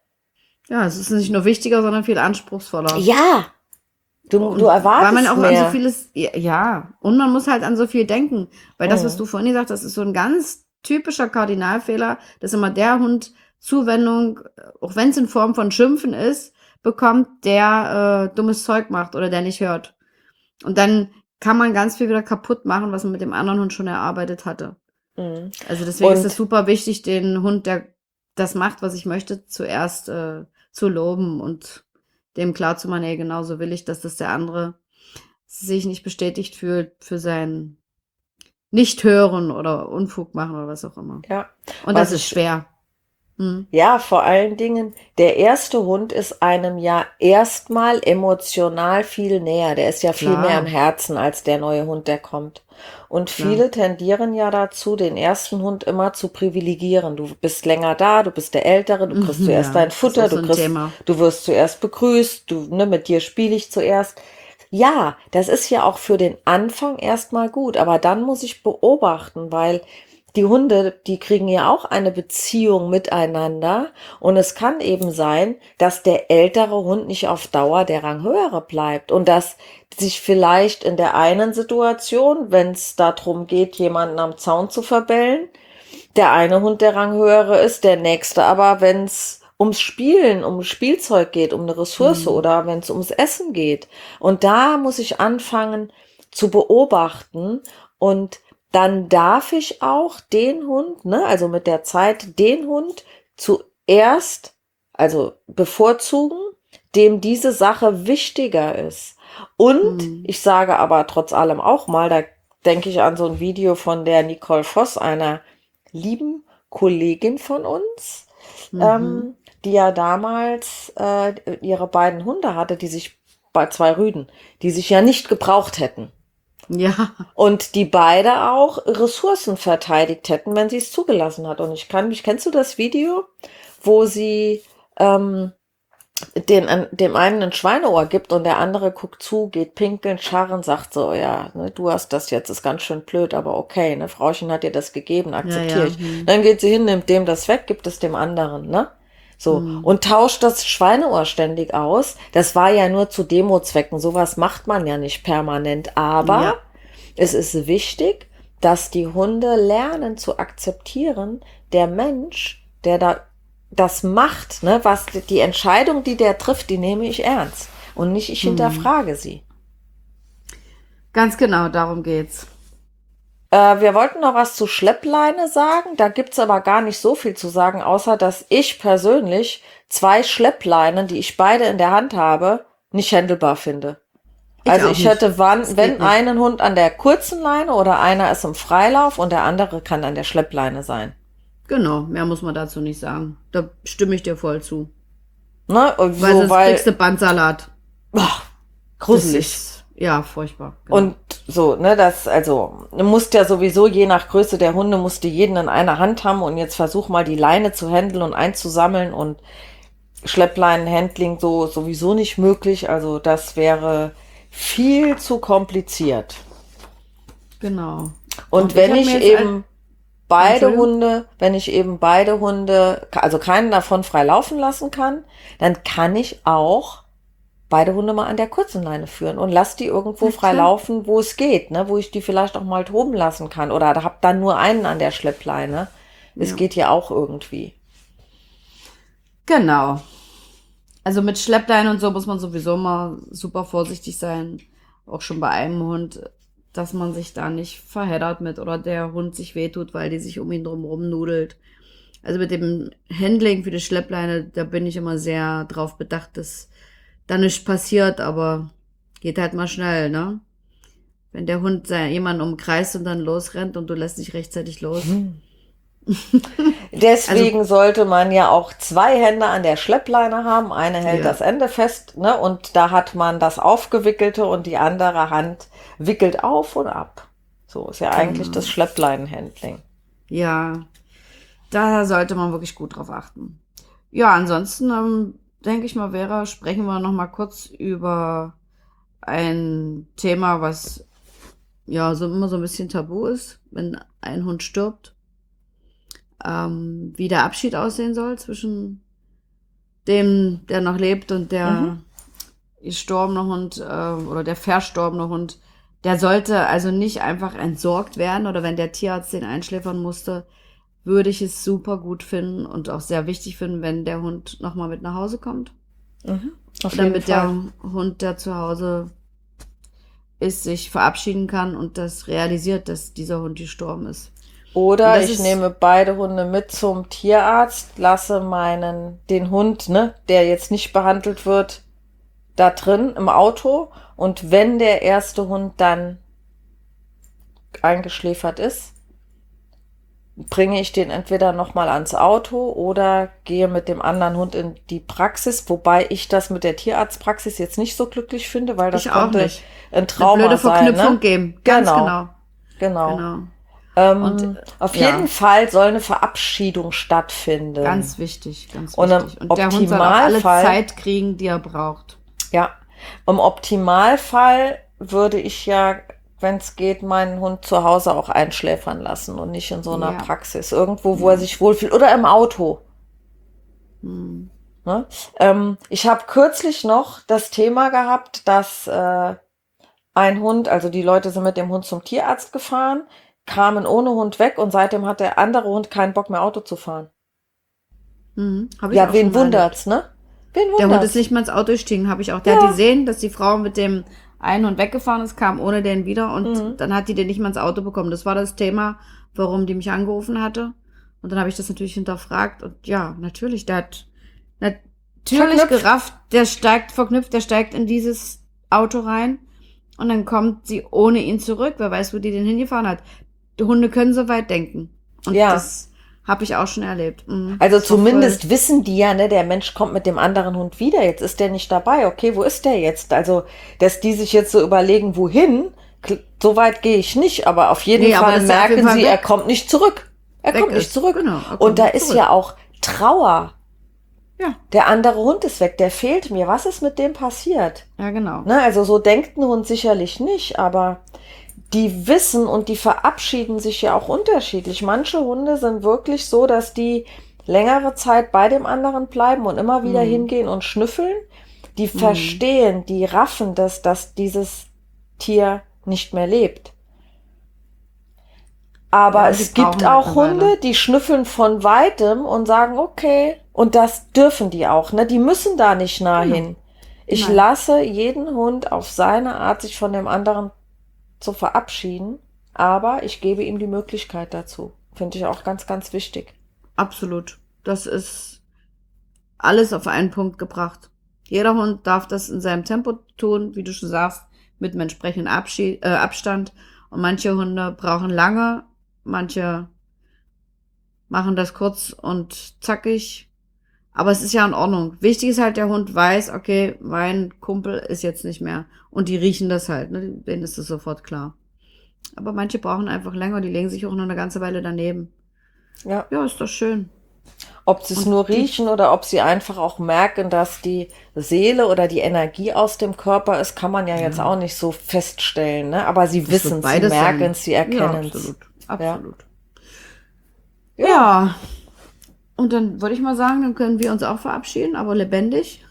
Ja, es ist nicht nur wichtiger, sondern viel anspruchsvoller. Ja, du, Und du erwartest Weil man auch mehr. an so vieles, ja, ja, und man muss halt an so viel denken. Weil das, Mhm. was du vorhin gesagt hast, ist so ein ganz typischer Kardinalfehler, dass immer der Hund Zuwendung, auch wenn es in Form von Schimpfen ist, bekommt, der äh, dummes Zeug macht oder der nicht hört. Und dann kann man ganz viel wieder kaputt machen, was man mit dem anderen Hund schon erarbeitet hatte. Mhm. Also deswegen Und- ist es super wichtig, den Hund, der das macht, was ich möchte, zuerst äh, zu loben und dem klarzumachen, ey, genauso will ich, dass das der andere sich nicht bestätigt fühlt für sein Nicht-Hören oder Unfug machen oder was auch immer. Ja. Und Was das ist ich- schwer. Hm. Ja, vor allen Dingen, der erste Hund ist einem ja erstmal emotional viel näher. Der ist ja viel Klar. mehr im Herzen als der neue Hund, der kommt. Und Klar. viele tendieren ja dazu, den ersten Hund immer zu privilegieren. Du bist länger da, du bist der Ältere, du kriegst Mhm, zuerst ja, dein das ist Futter, auch so du ein kriegst, Thema. du wirst zuerst begrüßt, du, ne, mit dir spiele ich zuerst. Ja, das ist ja auch für den Anfang erstmal gut, aber dann muss ich beobachten, weil die Hunde, die kriegen ja auch eine Beziehung miteinander und es kann eben sein, dass der ältere Hund nicht auf Dauer der Ranghöhere bleibt und dass sich vielleicht in der einen Situation, wenn es darum geht, jemanden am Zaun zu verbellen, der eine Hund der Ranghöhere ist, der nächste aber, wenn es ums Spielen, um Spielzeug geht, um eine Ressource oder wenn es ums Essen geht. Und da muss ich anfangen zu beobachten und dann darf ich auch den Hund, ne, also mit der Zeit den Hund zuerst, also bevorzugen, dem diese Sache wichtiger ist. Und Mhm. ich sage aber trotz allem auch mal, da denke ich an so ein Video von der Nicole Voss, einer lieben Kollegin von uns, Mhm. ähm, die ja damals äh, ihre beiden Hunde hatte, die sich bei zwei Rüden, die sich ja nicht gebraucht hätten. Ja. Und die beide auch Ressourcen verteidigt hätten, wenn sie es zugelassen hat. Und ich kann mich, kennst du das Video, wo sie ähm, den, an- dem einen ein Schweineohr gibt und der andere guckt zu, geht pinkeln, scharren, sagt so, ja, ne, du hast das jetzt, ist ganz schön blöd, aber okay, ne, Frauchen hat dir das gegeben, akzeptiere ja, ich. hm. Dann geht sie hin, nimmt dem das weg, gibt es dem anderen, ne? So, und tauscht das Schweineohr ständig aus. Das war ja nur zu Demozwecken, sowas macht man ja nicht permanent, aber Ja. es ist wichtig, dass die Hunde lernen zu akzeptieren, der Mensch, der da das macht, ne, was die Entscheidung, die der trifft, die nehme ich ernst und nicht ich hinterfrage sie. Ganz genau, darum geht's. Äh, wir wollten noch was zu Schleppleine sagen, da gibt's aber gar nicht so viel zu sagen, außer dass ich persönlich zwei Schleppleinen, die ich beide in der Hand habe, nicht handelbar finde. Ich Also auch ich nicht. hätte, wann, Das geht wenn nicht. einen Hund an der kurzen Leine oder einer ist im Freilauf und der andere kann an der Schleppleine sein. Genau, mehr muss man dazu nicht sagen. Da stimme ich dir voll zu. Ne? Und Weil so, sonst weil kriegst du Bandsalat. ach, Das gruselig. ist, ja, furchtbar. Genau. Und so, ne, das, also, du musst ja sowieso, je nach Größe der Hunde, musst du jeden in einer Hand haben und jetzt versuch mal die Leine zu handeln und einzusammeln und Schleppleinenhandling so sowieso nicht möglich. Also das wäre viel zu kompliziert. Genau. Und, ich wenn hab ich, mir jetzt eben ein- beide Entschuldigung? Hunde, wenn ich eben beide Hunde, also keinen davon frei laufen lassen kann, dann kann ich auch beide Hunde mal an der kurzen Leine führen und lass die irgendwo Ja, frei klar. laufen, wo es geht, ne? Wo ich die vielleicht auch mal toben lassen kann. Oder hab dann nur einen an der Schleppleine. Es Ja. geht ja auch irgendwie. Genau. Also mit Schleppleinen und so muss man sowieso mal super vorsichtig sein. Auch schon bei einem Hund, dass man sich da nicht verheddert mit oder der Hund sich wehtut, weil die sich um ihn drumherum nudelt. Also mit dem Handling für die Schleppleine, da bin ich immer sehr drauf bedacht, dass da nichts passiert, aber geht halt mal schnell, ne? Wenn der Hund sei- jemanden umkreist und dann losrennt und du lässt nicht rechtzeitig los. Deswegen sollte man ja auch zwei Hände an der Schleppleine haben. Eine hält Ja. das Ende fest, ne? Und da hat man das Aufgewickelte und die andere Hand wickelt auf und ab. So ist ja eigentlich das Schleppleinenhandling. Ja, da sollte man wirklich gut drauf achten. Ja, ansonsten ähm, denke ich mal, Vera, sprechen wir noch mal kurz über ein Thema, was ja so immer so ein bisschen tabu ist, wenn ein Hund stirbt. Ähm, wie der Abschied aussehen soll zwischen dem, der noch lebt und der Mhm. gestorbene Hund äh, oder der verstorbene Hund. Der sollte also nicht einfach entsorgt werden oder wenn der Tierarzt den einschläfern musste, würde ich es super gut finden und auch sehr wichtig finden, wenn der Hund nochmal mit nach Hause kommt. Mhm. Auf jeden Damit der Fall. Hund, der zu Hause ist, sich verabschieden kann und das realisiert, dass dieser Hund gestorben ist. Oder Und das ich ist- nehme beide Hunde mit zum Tierarzt, lasse meinen, den Hund, ne, der jetzt nicht behandelt wird, da drin im Auto. Und wenn der erste Hund dann eingeschläfert ist, bringe ich den entweder nochmal ans Auto oder gehe mit dem anderen Hund in die Praxis, wobei ich das mit der Tierarztpraxis jetzt nicht so glücklich finde, weil das Ich auch könnte nicht. ein Eine Trauma blöde Verknüpfung sein, ne? geben. Ganz Genau. genau. Genau. Genau. Ähm, Und, auf ja. jeden Fall soll eine Verabschiedung stattfinden. Ganz wichtig, ganz Und im wichtig. Und der Hund soll auch alle Optimalfall- Zeit kriegen, die er braucht. Ja, im Optimalfall würde ich ja, wenn es geht, meinen Hund zu Hause auch einschläfern lassen und nicht in so einer Ja. Praxis. Irgendwo, wo er sich wohlfühlt. Oder im Auto. Hm. Ne? Ähm, ich habe kürzlich noch das Thema gehabt, dass äh, ein Hund, also die Leute sind mit dem Hund zum Tierarzt gefahren, kamen ohne Hund weg und seitdem hat der andere Hund keinen Bock mehr Auto zu fahren. Mhm. Hab ich Ja, auch wen schon mal erlebt. wundert's, ne? Wen Der Hund wundert's? ist nicht mal ins Auto gestiegen, habe ich auch. Der Ja. hat gesehen, dass die Frau mit dem einen Hund weggefahren ist, kam ohne den wieder und Mhm. dann hat die den nicht mal ins Auto bekommen. Das war das Thema, warum die mich angerufen hatte. Und dann habe ich das natürlich hinterfragt und ja, natürlich, der hat natürlich Verknüpft. gerafft, der steigt verknüpft, der steigt in dieses Auto rein und dann kommt sie ohne ihn zurück. Wer weiß, wo die den hingefahren hat. Die Hunde können so weit denken. Und Ja. das habe ich auch schon erlebt. Mhm. Also Das war zumindest wissen die ja, ne, der Mensch kommt mit dem anderen Hund wieder. Jetzt ist der nicht dabei. Okay, wo ist der jetzt? Also, dass die sich jetzt so überlegen, wohin, kl- so weit gehe ich nicht. Aber auf jeden Nee, aber Fall dass er auf jeden merken Fall sie, weg- er kommt nicht zurück. Er weg kommt nicht ist. zurück. Genau, er kommt Und da nicht ist zurück. ja auch Trauer. Ja. Der andere Hund ist weg, der fehlt mir. Was ist mit dem passiert? Ja, genau. Ne, also so denkt ein Hund sicherlich nicht, aber die wissen und die verabschieden sich ja auch unterschiedlich. Manche Hunde sind wirklich so, dass die längere Zeit bei dem anderen bleiben und immer wieder Mhm. hingehen und schnüffeln. Die verstehen, die raffen, dass, dass dieses Tier nicht mehr lebt. Aber Ja, und es die gibt brauchen halt auch eine Weile. Hunde, die schnüffeln von weitem und sagen, okay, und das dürfen die auch, ne? Die müssen da nicht nah Genau. hin. Ich Nein. lasse jeden Hund auf seine Art, sich von dem anderen zu verabschieden, aber ich gebe ihm die Möglichkeit dazu. Finde ich auch ganz, ganz wichtig. Absolut. Das ist alles auf einen Punkt gebracht. Jeder Hund darf das in seinem Tempo tun, wie du schon sagst, mit dem entsprechenden Abschied, äh, Abstand. Und manche Hunde brauchen lange, manche machen das kurz und zackig. Aber es ist ja in Ordnung. Wichtig ist halt, der Hund weiß, okay, mein Kumpel ist jetzt nicht mehr. Und die riechen das halt, ne? Denen ist das sofort klar. Aber manche brauchen einfach länger, die legen sich auch noch eine ganze Weile daneben. Ja. Ja, ist doch schön. Ob sie es Und nur die- riechen oder ob sie einfach auch merken, dass die Seele oder die Energie aus dem Körper ist, kann man ja jetzt auch nicht so feststellen, ne? Aber sie Das wissen wird es, sie beides merken sein. es, sie Ja, erkennen es. absolut. Absolut. Ja. Ja. Und dann würde ich mal sagen, dann können wir uns auch verabschieden, aber lebendig.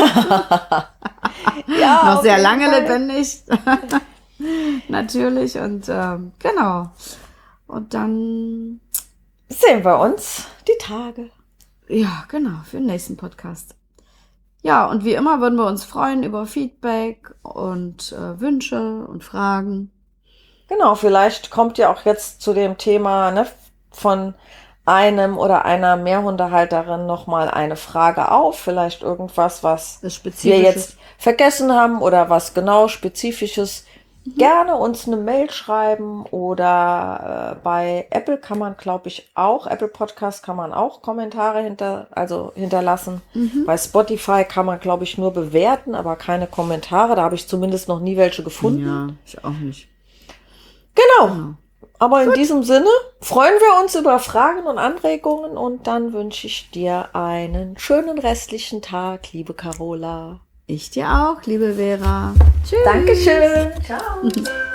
Ja, Noch auf sehr jeden lange Fall. lebendig. Natürlich. Und ähm, genau. Und dann, Sehen wir uns die Tage. ja, genau, für den nächsten Podcast. Ja, und wie immer würden wir uns freuen über Feedback und äh, Wünsche und Fragen. Genau, vielleicht kommt ja auch jetzt zu dem Thema, ne, von einem oder einer Mehrhundehalterin nochmal eine Frage auf. Vielleicht irgendwas, was Das wir Spezifische. jetzt vergessen haben oder was genau Spezifisches. Gerne uns eine Mail schreiben oder äh, bei Apple kann man, glaube ich, auch, Apple Podcast kann man auch Kommentare hinter, also hinterlassen. Bei Spotify kann man, glaube ich, nur bewerten, aber keine Kommentare. Da habe ich zumindest noch nie welche gefunden. Ja, ich auch nicht. Genau. Genau. Aber in diesem Sinne freuen wir uns über Fragen und Anregungen und dann wünsche ich dir einen schönen restlichen Tag, liebe Carola. Ich dir auch, liebe Vera. Tschüss. Dankeschön. Ciao.